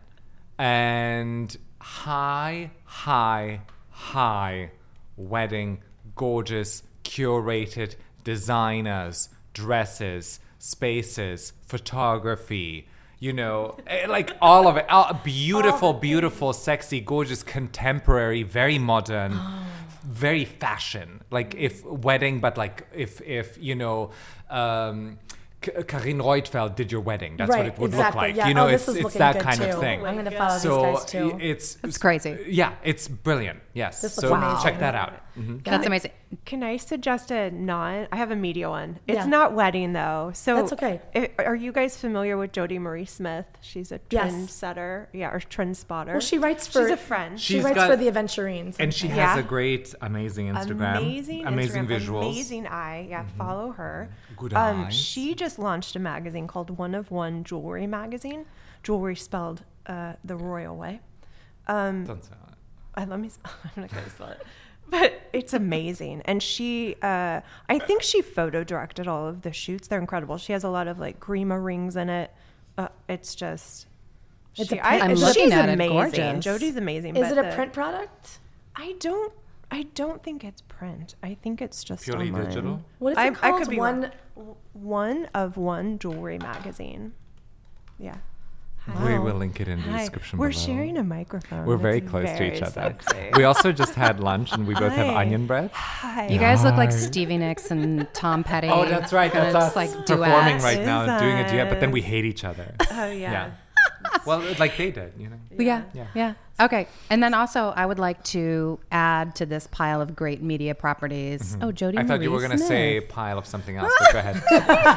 and high, high, high wedding, gorgeous, curated designers, dresses, spaces, photography. You know, eh, like all of it. All, beautiful, beautiful, sexy, gorgeous, contemporary, very modern, very fashion. Like if wedding, but like if if you know, um, K- Karin Reutfeld did your wedding. That's right. what it would exactly. look like. Yeah. You know, oh, it's this is it's looking that good kind too. of thing. I'm going to follow So these guys too. i- it's That's crazy. Yeah, it's brilliant. Yes. This so looks amazing. check that out. Mhm. That's amazing. Can I suggest a non? I have a media one. It's Yeah. not wedding though. So That's okay. i- are you guys familiar with Jodie Marie Smith? She's a Yes. trendsetter, yeah, or trend spotter. Well, she writes for- She's a friend. She She's writes got- for the Aventurines. And she Yeah. has a great, amazing Instagram. Amazing, amazing Instagram, visuals. amazing eye. Yeah, follow her. Good um, eyes. She just launched a magazine called One of One Jewelry Magazine. Jewelry spelled uh, the royal way. Um, Don't say that. I, let me. Spell, I'm not gonna spell it, but it's amazing. And she, uh, I think she photo directed all of the shoots. They're incredible. She has a lot of like Grima rings in it. Uh, it's just. It's she, a print- I, I'm she's looking at it. amazing. Gorgeous. Jodie's amazing. Is but it a the- print product? I don't. I don't think it's print. I think it's just Purely online. digital? What is it I, called? I could be One. one. One of One Jewelry Magazine. Yeah. We Wow. will link it in the Hi. description We're below. sharing a microphone. We're very It's close to very each other. sexy. We also just had lunch and we both have Hi. onion bread. Hi. You guys look like Hi. Stevie Nicks and Tom Petty. Oh, that's right. And That's it's us like performing duets. right now, Is doing a duet, but then we us. hate each other. Oh yeah. Yeah. Well, like they did, you know. Yeah, Yeah. yeah. Okay. And then also, I would like to add to this pile of great media properties. Oh, Jodie Mm-hmm. I thought you were Marie going to say Smith. pile of something else, but go ahead.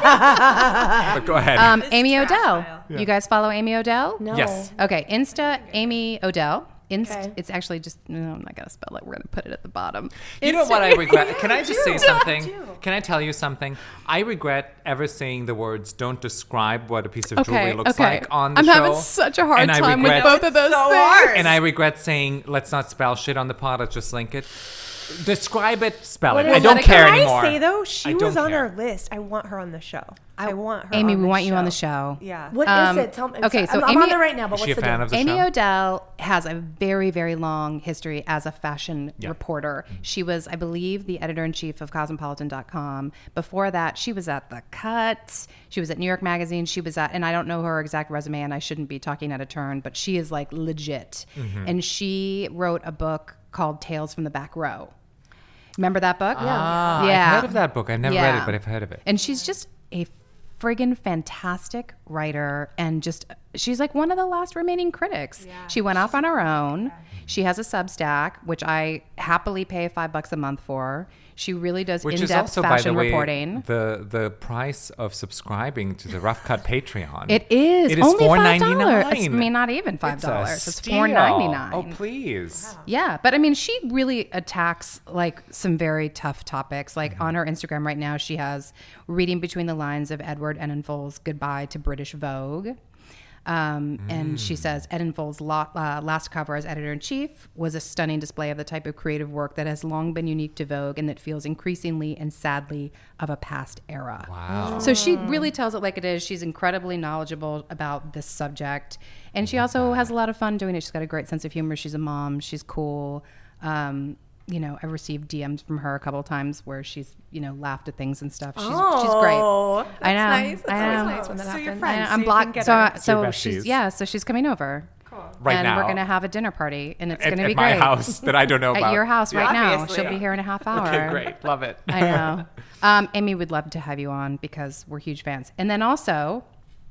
but go ahead. Um, Amy trash Odell. pile. You guys follow Amy Odell? No. Yes. Okay. Insta Amy Odell. Inst. Okay. It's actually just. No, I'm not gonna spell it. We're gonna put it at the bottom. You know what I regret? Can I just say something? do. Can I tell you something? I regret ever saying the words "don't describe what a piece of Okay, jewelry looks okay. like" on the I'm show. having such a hard And I time regret- with both of those so things. hard. And I regret saying, "Let's not spell shit on the pod. Let's just link it." Describe it, spell What it. is I don't it? care Can anymore. I say though, she I was don't on care. our list. I want her on the show. I want her. Amy, on we the want you on show. the show. Yeah. What is Um, it? Tell me. okay, so I'm, I'm on Amy- there right now, but Is what's she a the fan deal? of the Amy show? Odell has a very, very long history as a fashion Yeah. reporter. She was, I believe, the editor in chief of Cosmopolitan dot com. Before that, she was at The Cut. She was at New York Magazine. She was at, and I don't know her exact resume, and I shouldn't be talking out of turn, but she is like legit. Mm-hmm. And she wrote a book called Tales from the Back Row. Remember that book? Ah, Yeah. I've heard of that book. I've never read Yeah. it, but I've heard of it. And she's just a friggin' fantastic writer, and just she's like one of the last remaining critics. She went off on her own. She has a Substack, which I happily pay five bucks a month for. She really does Which is in-depth also, by fashion the way, reporting. the the price of subscribing to the Rough Cut Patreon. It is. It is only four five ninety dollars. I nine. mean, not even five It's a dollars. It's steal. four ninety nine. Oh, please. Yeah, but I mean, she really attacks like some very tough topics. Like Mm-hmm. on her Instagram right now, she has reading between the lines of Edward Enninful's "Goodbye to British Vogue." Um, and she Mm. says Edenfold's lo- uh, last cover as editor-in-chief was a stunning display of the type of creative work that has long been unique to Vogue and that feels increasingly and sadly of a past era. Wow. So she really tells it like it is. She's incredibly knowledgeable about this subject. And she also has a lot of fun doing it. She's got a great sense of humor. She's a mom. She's cool. Um, you know, I've received D Ms from her a couple of times where she's, you know, laughed at things and stuff. She's, she's great. Oh, I know. that's nice. That's I always know. nice when that So happens. you're I friends. know. So I'm you blocked. can get So, her. so Your she's, besties. yeah, so she's coming over. Right and now. we're going to have a dinner party and it's At, going to at be my great. house that I don't know about. At your house right now. Obviously. She'll be here in a half hour. Okay, great. Love it. I know. Um, Amy would love to have you on because we're huge fans. And then also,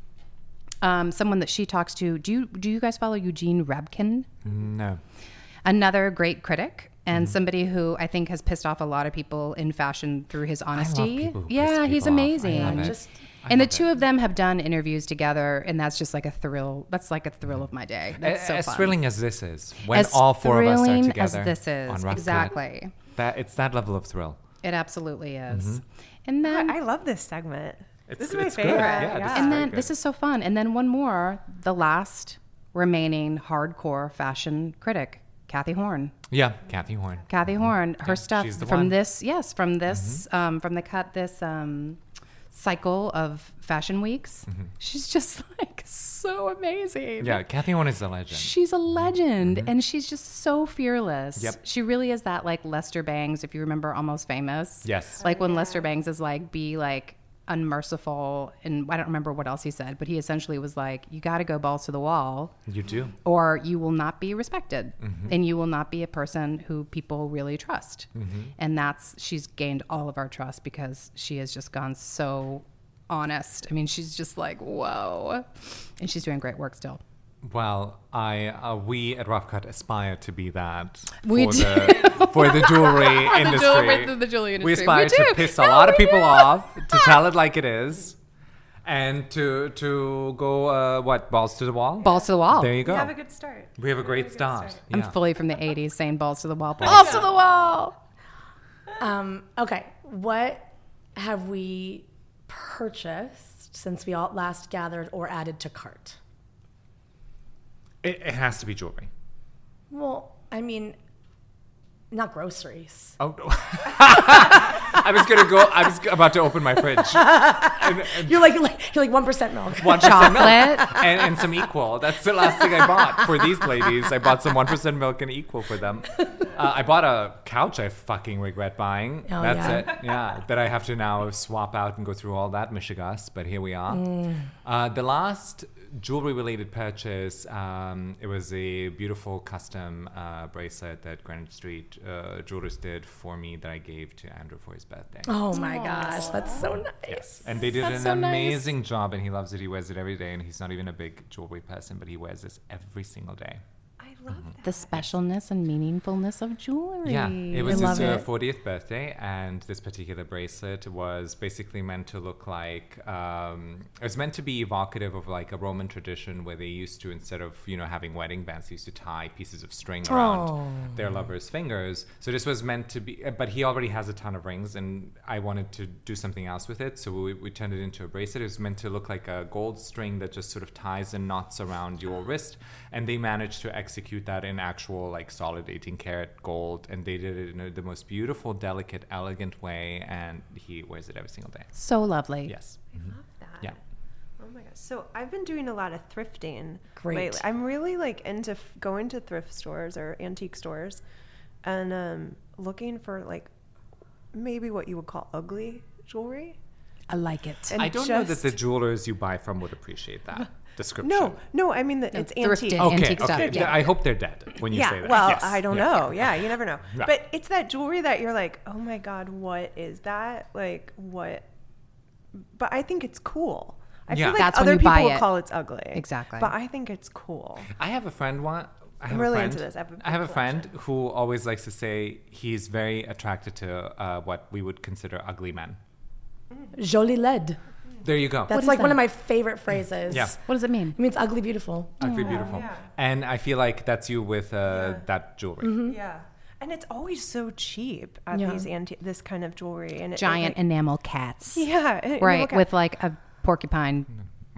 um, someone that she talks to. Do you do you guys follow Eugene Rabkin? No. Another great critic and Mm-hmm. somebody who I think has pissed off a lot of people in fashion through his honesty. people who piss Yeah, he's people off. I amazing. love it. Just I And the love two it. of them have done interviews together, and that's just like a thrill. That's like a thrill of my day. That's so as fun. thrilling as this is, when As all four of us are thrilling together as this is, on Rough Cut, exactly. that it's that level of thrill. It absolutely is. Mm-hmm. And then I love this segment. It's, This is my it's good. favorite. Yeah, Yeah. This is and very then good. this is so fun. And then one more, the last remaining hardcore fashion critic, Kathy Horn. yeah, Kathy Horn. Kathy Horn, her Yeah, stuff she's the from one. this, yes, from this, um, from the cut this um, cycle of fashion weeks. She's just like so amazing. Yeah, Kathy Horn is a legend. She's a legend and she's just so fearless. Yep. She really is that like Lester Bangs, if you remember Almost Famous. Yes. Like when Lester Bangs is like, be like unmerciful. And I don't remember what else he said, but he essentially was like, you got to go balls to the wall You do. or you will not be respected Mm-hmm. and you will not be a person who people really trust. Mm-hmm. And that's, she's gained all of our trust because she has just gone so honest. I mean, she's just like, whoa. And she's doing great work still. Well, I uh, we at Rough Cut aspire to be that We for do. the for the jewelry industry. jewelry- the jewelry We industry. aspire We to do. piss a No, lot of we people do. off, to tell it like it is, and to to go uh, what balls to the wall. Balls to the wall. There you go. We have a good start. We have a great start. I'm Yeah. fully from the eighties saying balls to the wall. Balls to the wall. Um, okay, what have we purchased since we all last gathered or added to cart? It, it has to be jewelry. Well, I mean, not groceries. Oh no! I was gonna go. I was about to open my fridge. And, and You're like, like you're like one percent milk. one percent milk Chocolate. and, and some Equal. That's the last thing I bought for these ladies. I bought some one percent milk and Equal for them. Uh, I bought a couch I fucking regret buying. Oh, That's yeah. it. Yeah, that I have to now swap out and go through all that mishigas. But here we are. Mm. Uh, the last jewelry-related purchase, um, it was a beautiful custom uh, bracelet that Greenwich Street uh, Jewelers did for me that I gave to Andrew for his birthday. Oh my gosh, that's so nice. Yes, and they did That's an so nice. amazing job, and he loves it. He wears it every day, and he's not even a big jewelry person, but he wears this every single day. I love that. The specialness and meaningfulness of jewelry. Yeah, it was I his love uh, it. fortieth birthday, and this particular bracelet was basically meant to look like um, it was meant to be evocative of like a Roman tradition where they used to, instead of you know having wedding bands, they used to tie pieces of string around Oh. their lovers' fingers. So this was meant to be, but he already has a ton of rings, and I wanted to do something else with it, so we, we turned it into a bracelet. It was meant to look like a gold string that just sort of ties in knots around your wrist, and they managed to execute that in actual like solid eighteen karat gold, and they did it in a, the most beautiful, delicate, elegant way, and he wears it every single day. So lovely. Yes. Love that. Yeah. Oh my gosh. So I've been doing a lot of thrifting Great. lately. I'm really like into f- going to thrift stores or antique stores and um, looking for like maybe what you would call ugly jewelry. I like it. And I don't know that just- the jewelers you buy from would appreciate that description. No, no, I mean that it's thrifted. antique. Okay, Antique okay. stuff, yeah. I hope they're dead when you yeah, say that. well, Yes. I don't Yeah. know. Yeah, you never know. Right. But it's that jewelry that you're like, oh my God, what is that? Like, what? But I think it's cool. I Yeah. feel like That's when other you people buy will it. call it ugly. Exactly. But I think it's cool. I have a friend one. I have I'm really a friend, into this. I have a I have a big friend who always likes to say he's very attracted to uh, what we would consider ugly men. Jolie led. There you go. That's is like one that? of my favorite phrases. Yeah. What does it mean? It means ugly beautiful. Ugly, beautiful. yeah. And I feel like that's you with uh, Yeah. that jewelry. Mm-hmm. Yeah. And it's always so cheap at Yeah. these anti- this kind of jewelry and it, Giant like, enamel cats. yeah, and- and Right. look at- With like a porcupine. Oh my God.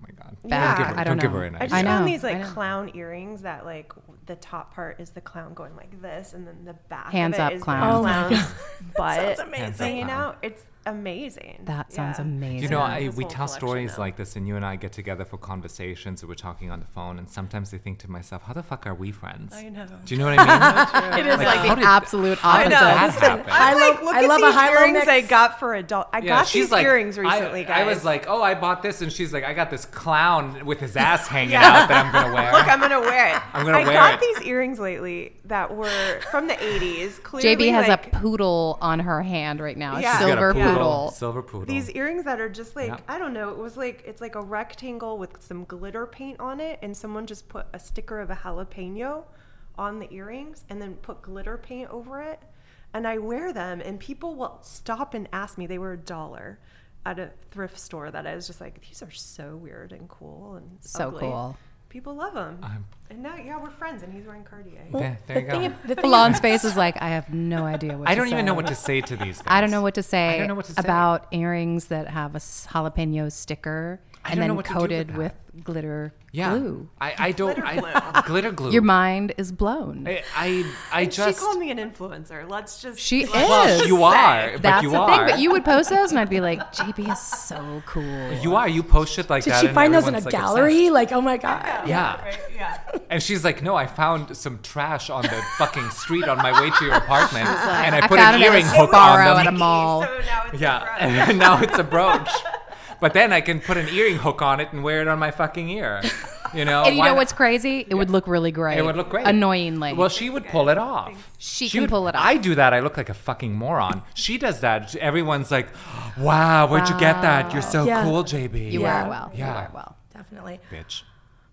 back. Don't give her- I don't, don't give know. her an I idea. just I found know, these I like know. clown earrings that like the top part is the clown going like this, and then the back Hands of it up, is clown. Oh the my clown's butt Sounds amazing. Hands up, hanging clown. out. It's amazing. That sounds amazing. You know, Yeah, I, this we whole tell collection stories now. like this, and you and I get together for conversations, or we're talking on the phone, and sometimes I think to myself, how the fuck are we friends? I know. Do you know what I mean? It is Like, like, how the did- absolute how did opposite. that Listen, happen? I I'm love- like, look I at love a these high-low earrings mix. I got for adult. I Yeah, got she's these like, earrings I- recently, guys. I was like, oh, I bought this, and she's like, I got this clown with his ass hanging out that I'm gonna wear. look, I'm gonna wear it. I'm gonna I wear got it. these earrings lately that were from the eighties. Clearly, J B has like, a poodle on her hand right now. A Yeah. She's She's got a silver poodle, poodle. Silver poodle. these earrings that are just like Yeah. I don't know. It was like it's like a rectangle with some glitter paint on it, and someone just put a sticker of a jalapeno on the earrings, and then put glitter paint over it. And I wear them, and people will stop and ask me. They were a dollar at a thrift store. That I was just like, these are so weird and cool and So ugly. cool. People love them. I'm- and now, yeah, we're friends, and he's wearing Cartier. there, there the you thing, go. the thing Alon's face is like, I have no idea what I to don't even say. know what to say to these things. I don't know what to say, I don't know what to say. about earrings that have a s- jalapeno sticker I and don't know then what to do with coated that. with, glitter yeah. glue. I, I don't. Glitter I, glitter glue. Your mind is blown. I, I, I And just. she called me an influencer. Let's just. She let's is. Well, just you say. are, but That's you the are. thing. But you would post those, and I'd be like, J B is so cool. You are. You post shit like Did that. she and find those in a everyone's, like, gallery? obsessed. Like, oh my god. Yeah. Right, yeah. And she's like, no, I found some trash on the fucking street on my way to your apartment, like, and I I put found an it at a earring hook Sbarro on at a them. mall. So now it's Yeah, a and now it's a brooch. But then I can put an earring hook on it and wear it on my fucking ear. You know? And you Why know not? what's crazy? It would look really great. It would look great. Annoyingly. Well, she would pull it off. She can would- pull it off. I do that. I look like a fucking moron. She does that. Everyone's like, wow, where'd you get that? You're so Yeah. cool, J B. you Yeah. wear it well. You Yeah. wear it well. Definitely. Bitch.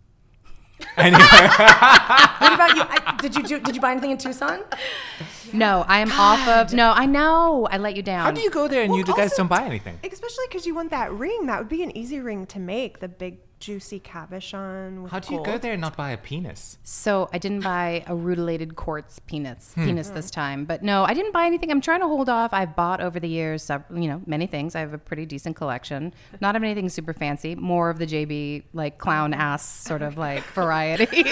Anyway. What about you? I, did you do? Did you buy anything in Tucson? No, I am off of. No, I know. I let you down. How do you go there and Well, you guys also- don't buy anything? Especially because you want that ring. That would be an easy ring to make. The big juicy cabochon with How do you gold. go there and not buy a penis? So I didn't buy a rutilated quartz penis Hmm. penis this time, but no, I didn't buy anything. I'm trying to hold off. I've bought over the years, sev- you know, many things. I have a pretty decent collection. Not of anything super fancy. More of the J B like clown ass sort of like variety.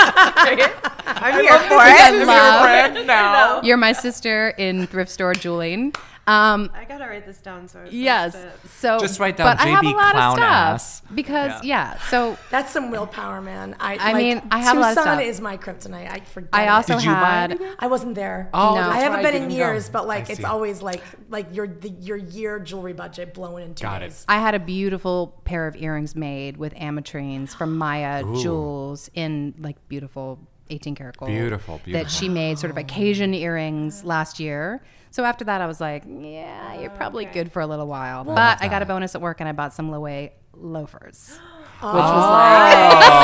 I'm here for I it. love- now. You're my sister in thrift store Julian. Um, I gotta write this down so. I yes. post it. So Just write down but I have J B a lot clown of stuff ass. because Yeah. yeah. So That's some willpower, man. I, I like, mean, I have a lot of Tucson stuff. is my kryptonite. I forget. I it. also Did you buy had. anything? I wasn't there. Oh, No. that's I haven't right, been you in didn't go. years, but like I it's see. always like like your the, your year jewelry budget blown in two Got it. days. I had a beautiful pair of earrings made with ametrines from Maya Ooh. Jewels in like beautiful eighteen karat gold. Beautiful, That beautiful. she made sort of occasion earrings last year. So after that, I was like, yeah, you're probably good for a little while. But I got a bonus at work and I bought some Loewe loafers. Which was like,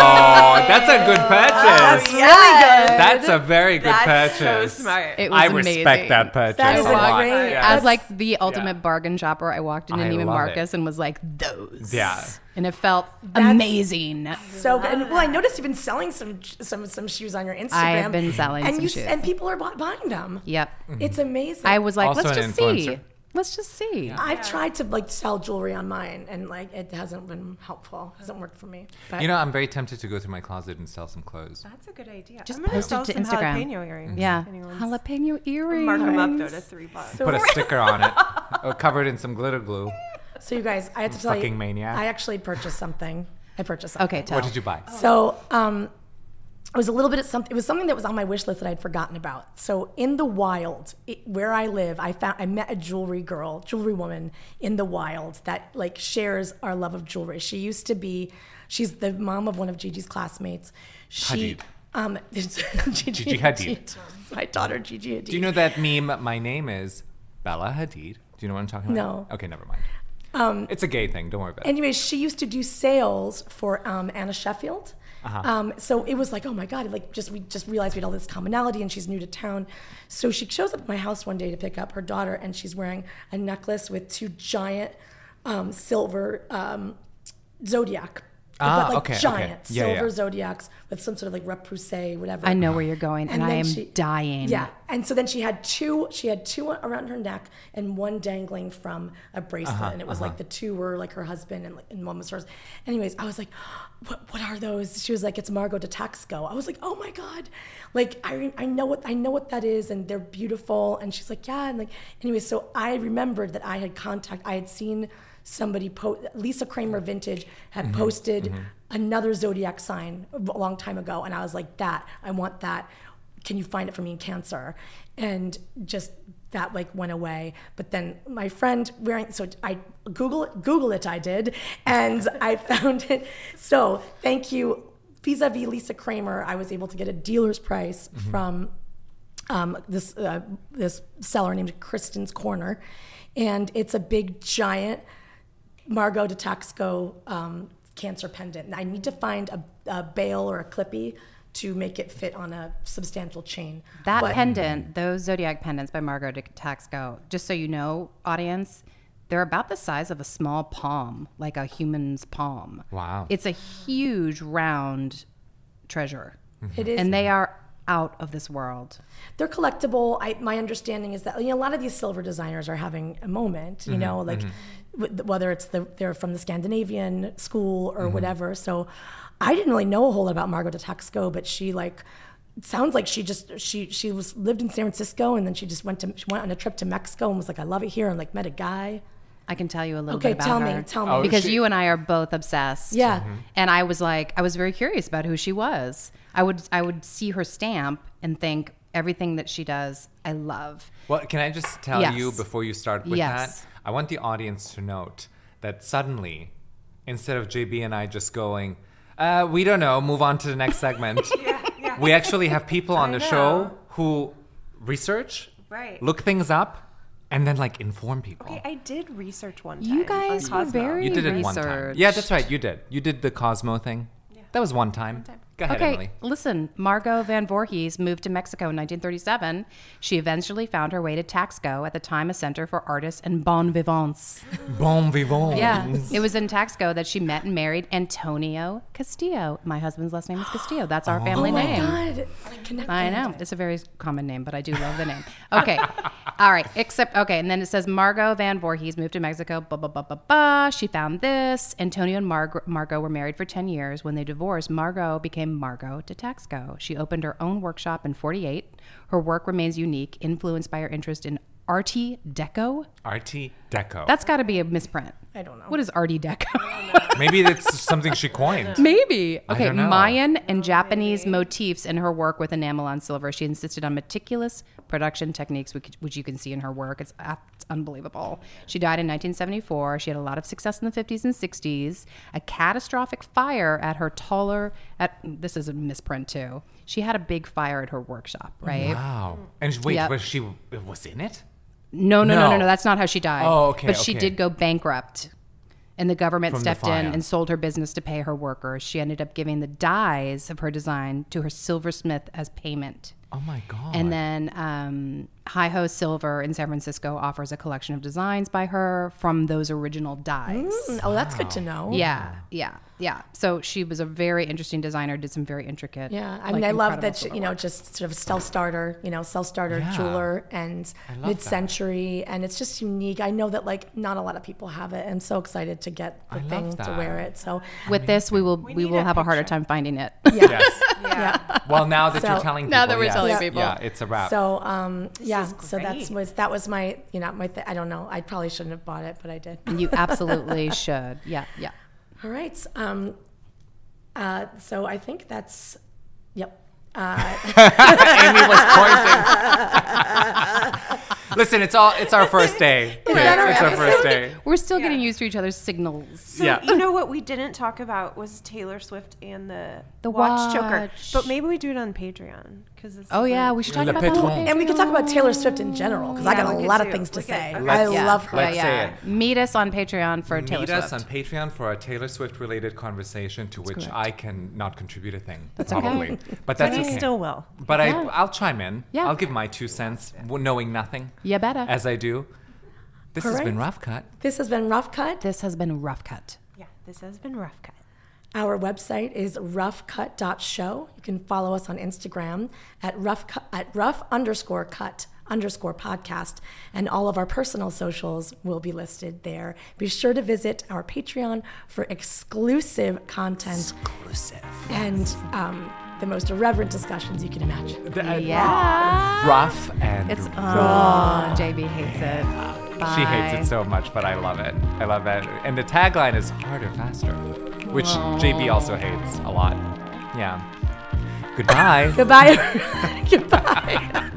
Oh, that's a good purchase. Really good. That's a very good That's so purchase. smart. it was I amazing. respect that purchase That is a a lot. great- Yeah. As like the ultimate bargain shopper, I walked into I Neiman love Marcus it. and was like, those. Yeah. And it felt amazing. So good. And well, I noticed you've been selling some some some shoes on your Instagram. I have been selling and some you, shoes. and people are bu- buying them. Yep. It's amazing. I was like, Also let's an just see. influencer. Let's just see. I've tried to like sell jewelry on mine, and like it hasn't been helpful. It hasn't worked for me. But You know, I'm very tempted to go through my closet and sell some clothes. That's a good idea. Just I'm gonna post it sell to some Instagram. jalapeno earrings. Yeah. Anyone's- Jalapeno earrings. Mark them up though to three bucks. So, Put a sticker on it, or covered in some glitter glue. so you guys, I have to tell Fucking you, maniac. I actually purchased something. I purchased something. Okay, tell. What did you buy? So um, it was a little bit of something. It was something that was on my wish list that I'd forgotten about. So in the wild, it, where I live, I found I met a jewelry girl, jewelry woman in the wild that like shares our love of jewelry. She used to be, she's the mom of one of Gigi's classmates. She, Hadid. um, Gigi, Gigi Hadid. my daughter Gigi Hadid. Do you know that meme? My name is Bella Hadid. Do you know what I'm talking about? No. Okay, never mind. Um, It's a gay thing. Don't worry about it. Anyways, she used to do sales for um, Anna Sheffield. Uh-huh. Um, so it was like, oh my god! Like, just we just realized we had all this commonality, and she's new to town. So she shows up at my house one day to pick up her daughter, and she's wearing a necklace with two giant um, silver um, zodiac Ah, but like okay, okay. giant Yeah, silver yeah. zodiacs with some sort of like repoussé, whatever. I know where you're going, and, And I then am she- dying. Yeah, and so then she had two. She had two around her neck and one dangling from a bracelet, Uh-huh, and it was like the two were like her husband, and, like, and one was hers. Anyways, I was like, "What? What are those?" She was like, "It's Margot de Taxco." I was like, "Oh my god!" Like I, I know what I know what that is, and they're beautiful. And she's like, "Yeah," and like, anyway, so I remembered that I had contact. I had seen somebody post. Lisa Kramer Vintage had Mm-hmm, posted another zodiac sign a long time ago, and I was like, "That I want that. Can you find it for me in Cancer?" And just that like went away. But then my friend wearing, so I Google Google it, I did, and I found it. So thank you, vis-a-vis Lisa Kramer, I was able to get a dealer's price from um, this uh, this seller named Kristen's Corner, and it's a big giant Margot de Taxco um, Cancer pendant. And I need to find a, a bail or a clippy to make it fit on a substantial chain. That But- pendant, those zodiac pendants by Margot de Taxco, just so you know, audience, they're about the size of a small palm, like a human's palm. Wow. It's a huge round treasure. It is. And they are out of this world. They're collectible. I, my understanding is that you know, a lot of these silver designers are having a moment, you know, like w- whether it's the, they're from the Scandinavian school or whatever. So I didn't really know a whole lot about Margot de Taxco, but she like, it sounds like she just, she she was lived in San Francisco, and then she just went to, she went on a trip to Mexico and was like, I love it here, and like met a guy. I can tell you a little Okay, bit about tell her. me, tell me. Oh, Because she- you and I are both obsessed. Yeah. And I was like, I was very curious about who she was. I would I would see her stamp and think everything that she does, I love. Well, can I just tell Yes. you before you start with Yes. that? I want the audience to note that suddenly, instead of J B and I just going, uh, we don't know, move on to the next segment, we actually have people on I the know. show who research, Right. look things up, and then like inform people. Okay, I did research one time. You guys on were Cosmo. very You did it one time. research. Yeah, that's right. You did. You did the Cosmo thing. That was one time. Go ahead, Okay, Emily. listen. Margot Van Voorhees moved to Mexico in nineteen thirty-seven. She eventually found her way to Taxco, at the time a center for artists and bon vivants. Bon vivant. Yeah, it was in Taxco that she met and married Antonio Castillo. My husband's last name is Castillo. That's our family Oh my name. God. I connected. I know. It's a very common name, but I do love the name. Okay. All right. Except, okay. And then it says Margot Van Voorhees moved to Mexico. Blah, blah, blah, blah, blah. She found this. Antonio and Mar- Margot were married for ten years. When they divorced, Margot became Margot de Taxco. She opened her own workshop in forty-eight. Her work remains unique, influenced by her interest in Arty Deco. Arty Deco. That's got to be a misprint. I don't know. What is Arty Deco? Maybe that's something she coined. Maybe. Okay, don't know. Mayan and Japanese motifs in her work with enamel on silver. She insisted on meticulous production techniques, which, which you can see in her work. It's, uh, it's unbelievable. She died in nineteen seventy-four. She had a lot of success in the fifties and sixties. A catastrophic fire at her taller, at this is a misprint too. She had a big fire at her workshop, right? Wow. And wait, Yep. was she was in it? No, no, no, no, No. no. That's not how she died. Oh, okay, But she okay. did go bankrupt. And the government From the stepped in fire. and sold her business to pay her workers. She ended up giving the dies of her design to her silversmith as payment. Oh my god. And then um, Hi-Ho Silver in San Francisco offers a collection of designs by her from those original dies. Mm, oh, that's good to know. Yeah, yeah, yeah. So she was a very interesting designer, did some very intricate. Yeah, I like, mean, I love incredible that, she, silver you know, work. just sort of self-starter, you know, self-starter Yeah. jeweler and I love mid-century, and it's just unique. I know that, like, not a lot of people have it. I'm so excited to get the I love thing to that. wear it. So, With this, we will we, need will a have a harder picture. time finding it. yeah. Yes. yeah. Well, now that you're So- telling people, Now that we're yes. telling Yeah. people. yeah, it's a wrap. So, um, yeah. is So that's great. was that was my, you know, my. Th- I don't know. I probably shouldn't have bought it, but I did. You absolutely should. Yeah, yeah. All right. Um, uh, so I think that's. Yep. Uh, Amy was pointing. Listen, it's all it's our first day. Okay, that our it's our episode? first day. We're still getting used to each other's signals. So Yeah. you know what we didn't talk about was Taylor Swift and the The watch choker. watch. But maybe we do it on Patreon because Oh yeah, we should talk Le about that. on Patron. Patreon. and we could talk about Taylor Swift in general because I Yeah, got a we could lot of too. things to We could. say. Okay. I Yeah. love her. Let's yeah, say yeah. it. Meet us on Patreon for Taylor Meet Swift. us on Patreon for a Taylor Swift related conversation to which correct. I can not contribute a thing. That's probably. okay. But that's I okay. still will. But Yeah. I I'll chime in. Yeah. I'll give my two cents, w- knowing nothing. You better. As I do. This has Correct. been Rough Cut. This has been Rough Cut. This has been Rough Cut. Yeah, this has been Rough Cut. Our website is rough cut dot show. You can follow us on Instagram at rough cut, at rough underscore cut underscore podcast, and all of our personal socials will be listed there. Be sure to visit our Patreon for exclusive content. Exclusive. And um, the most irreverent discussions you can imagine. Yeah. Rough and It's raw. oh, J B hates it. She hates Bye. it so much, but I love it. I love it. And the tagline is harder, faster, which J B also hates a lot. Yeah. Goodbye. Goodbye. Goodbye.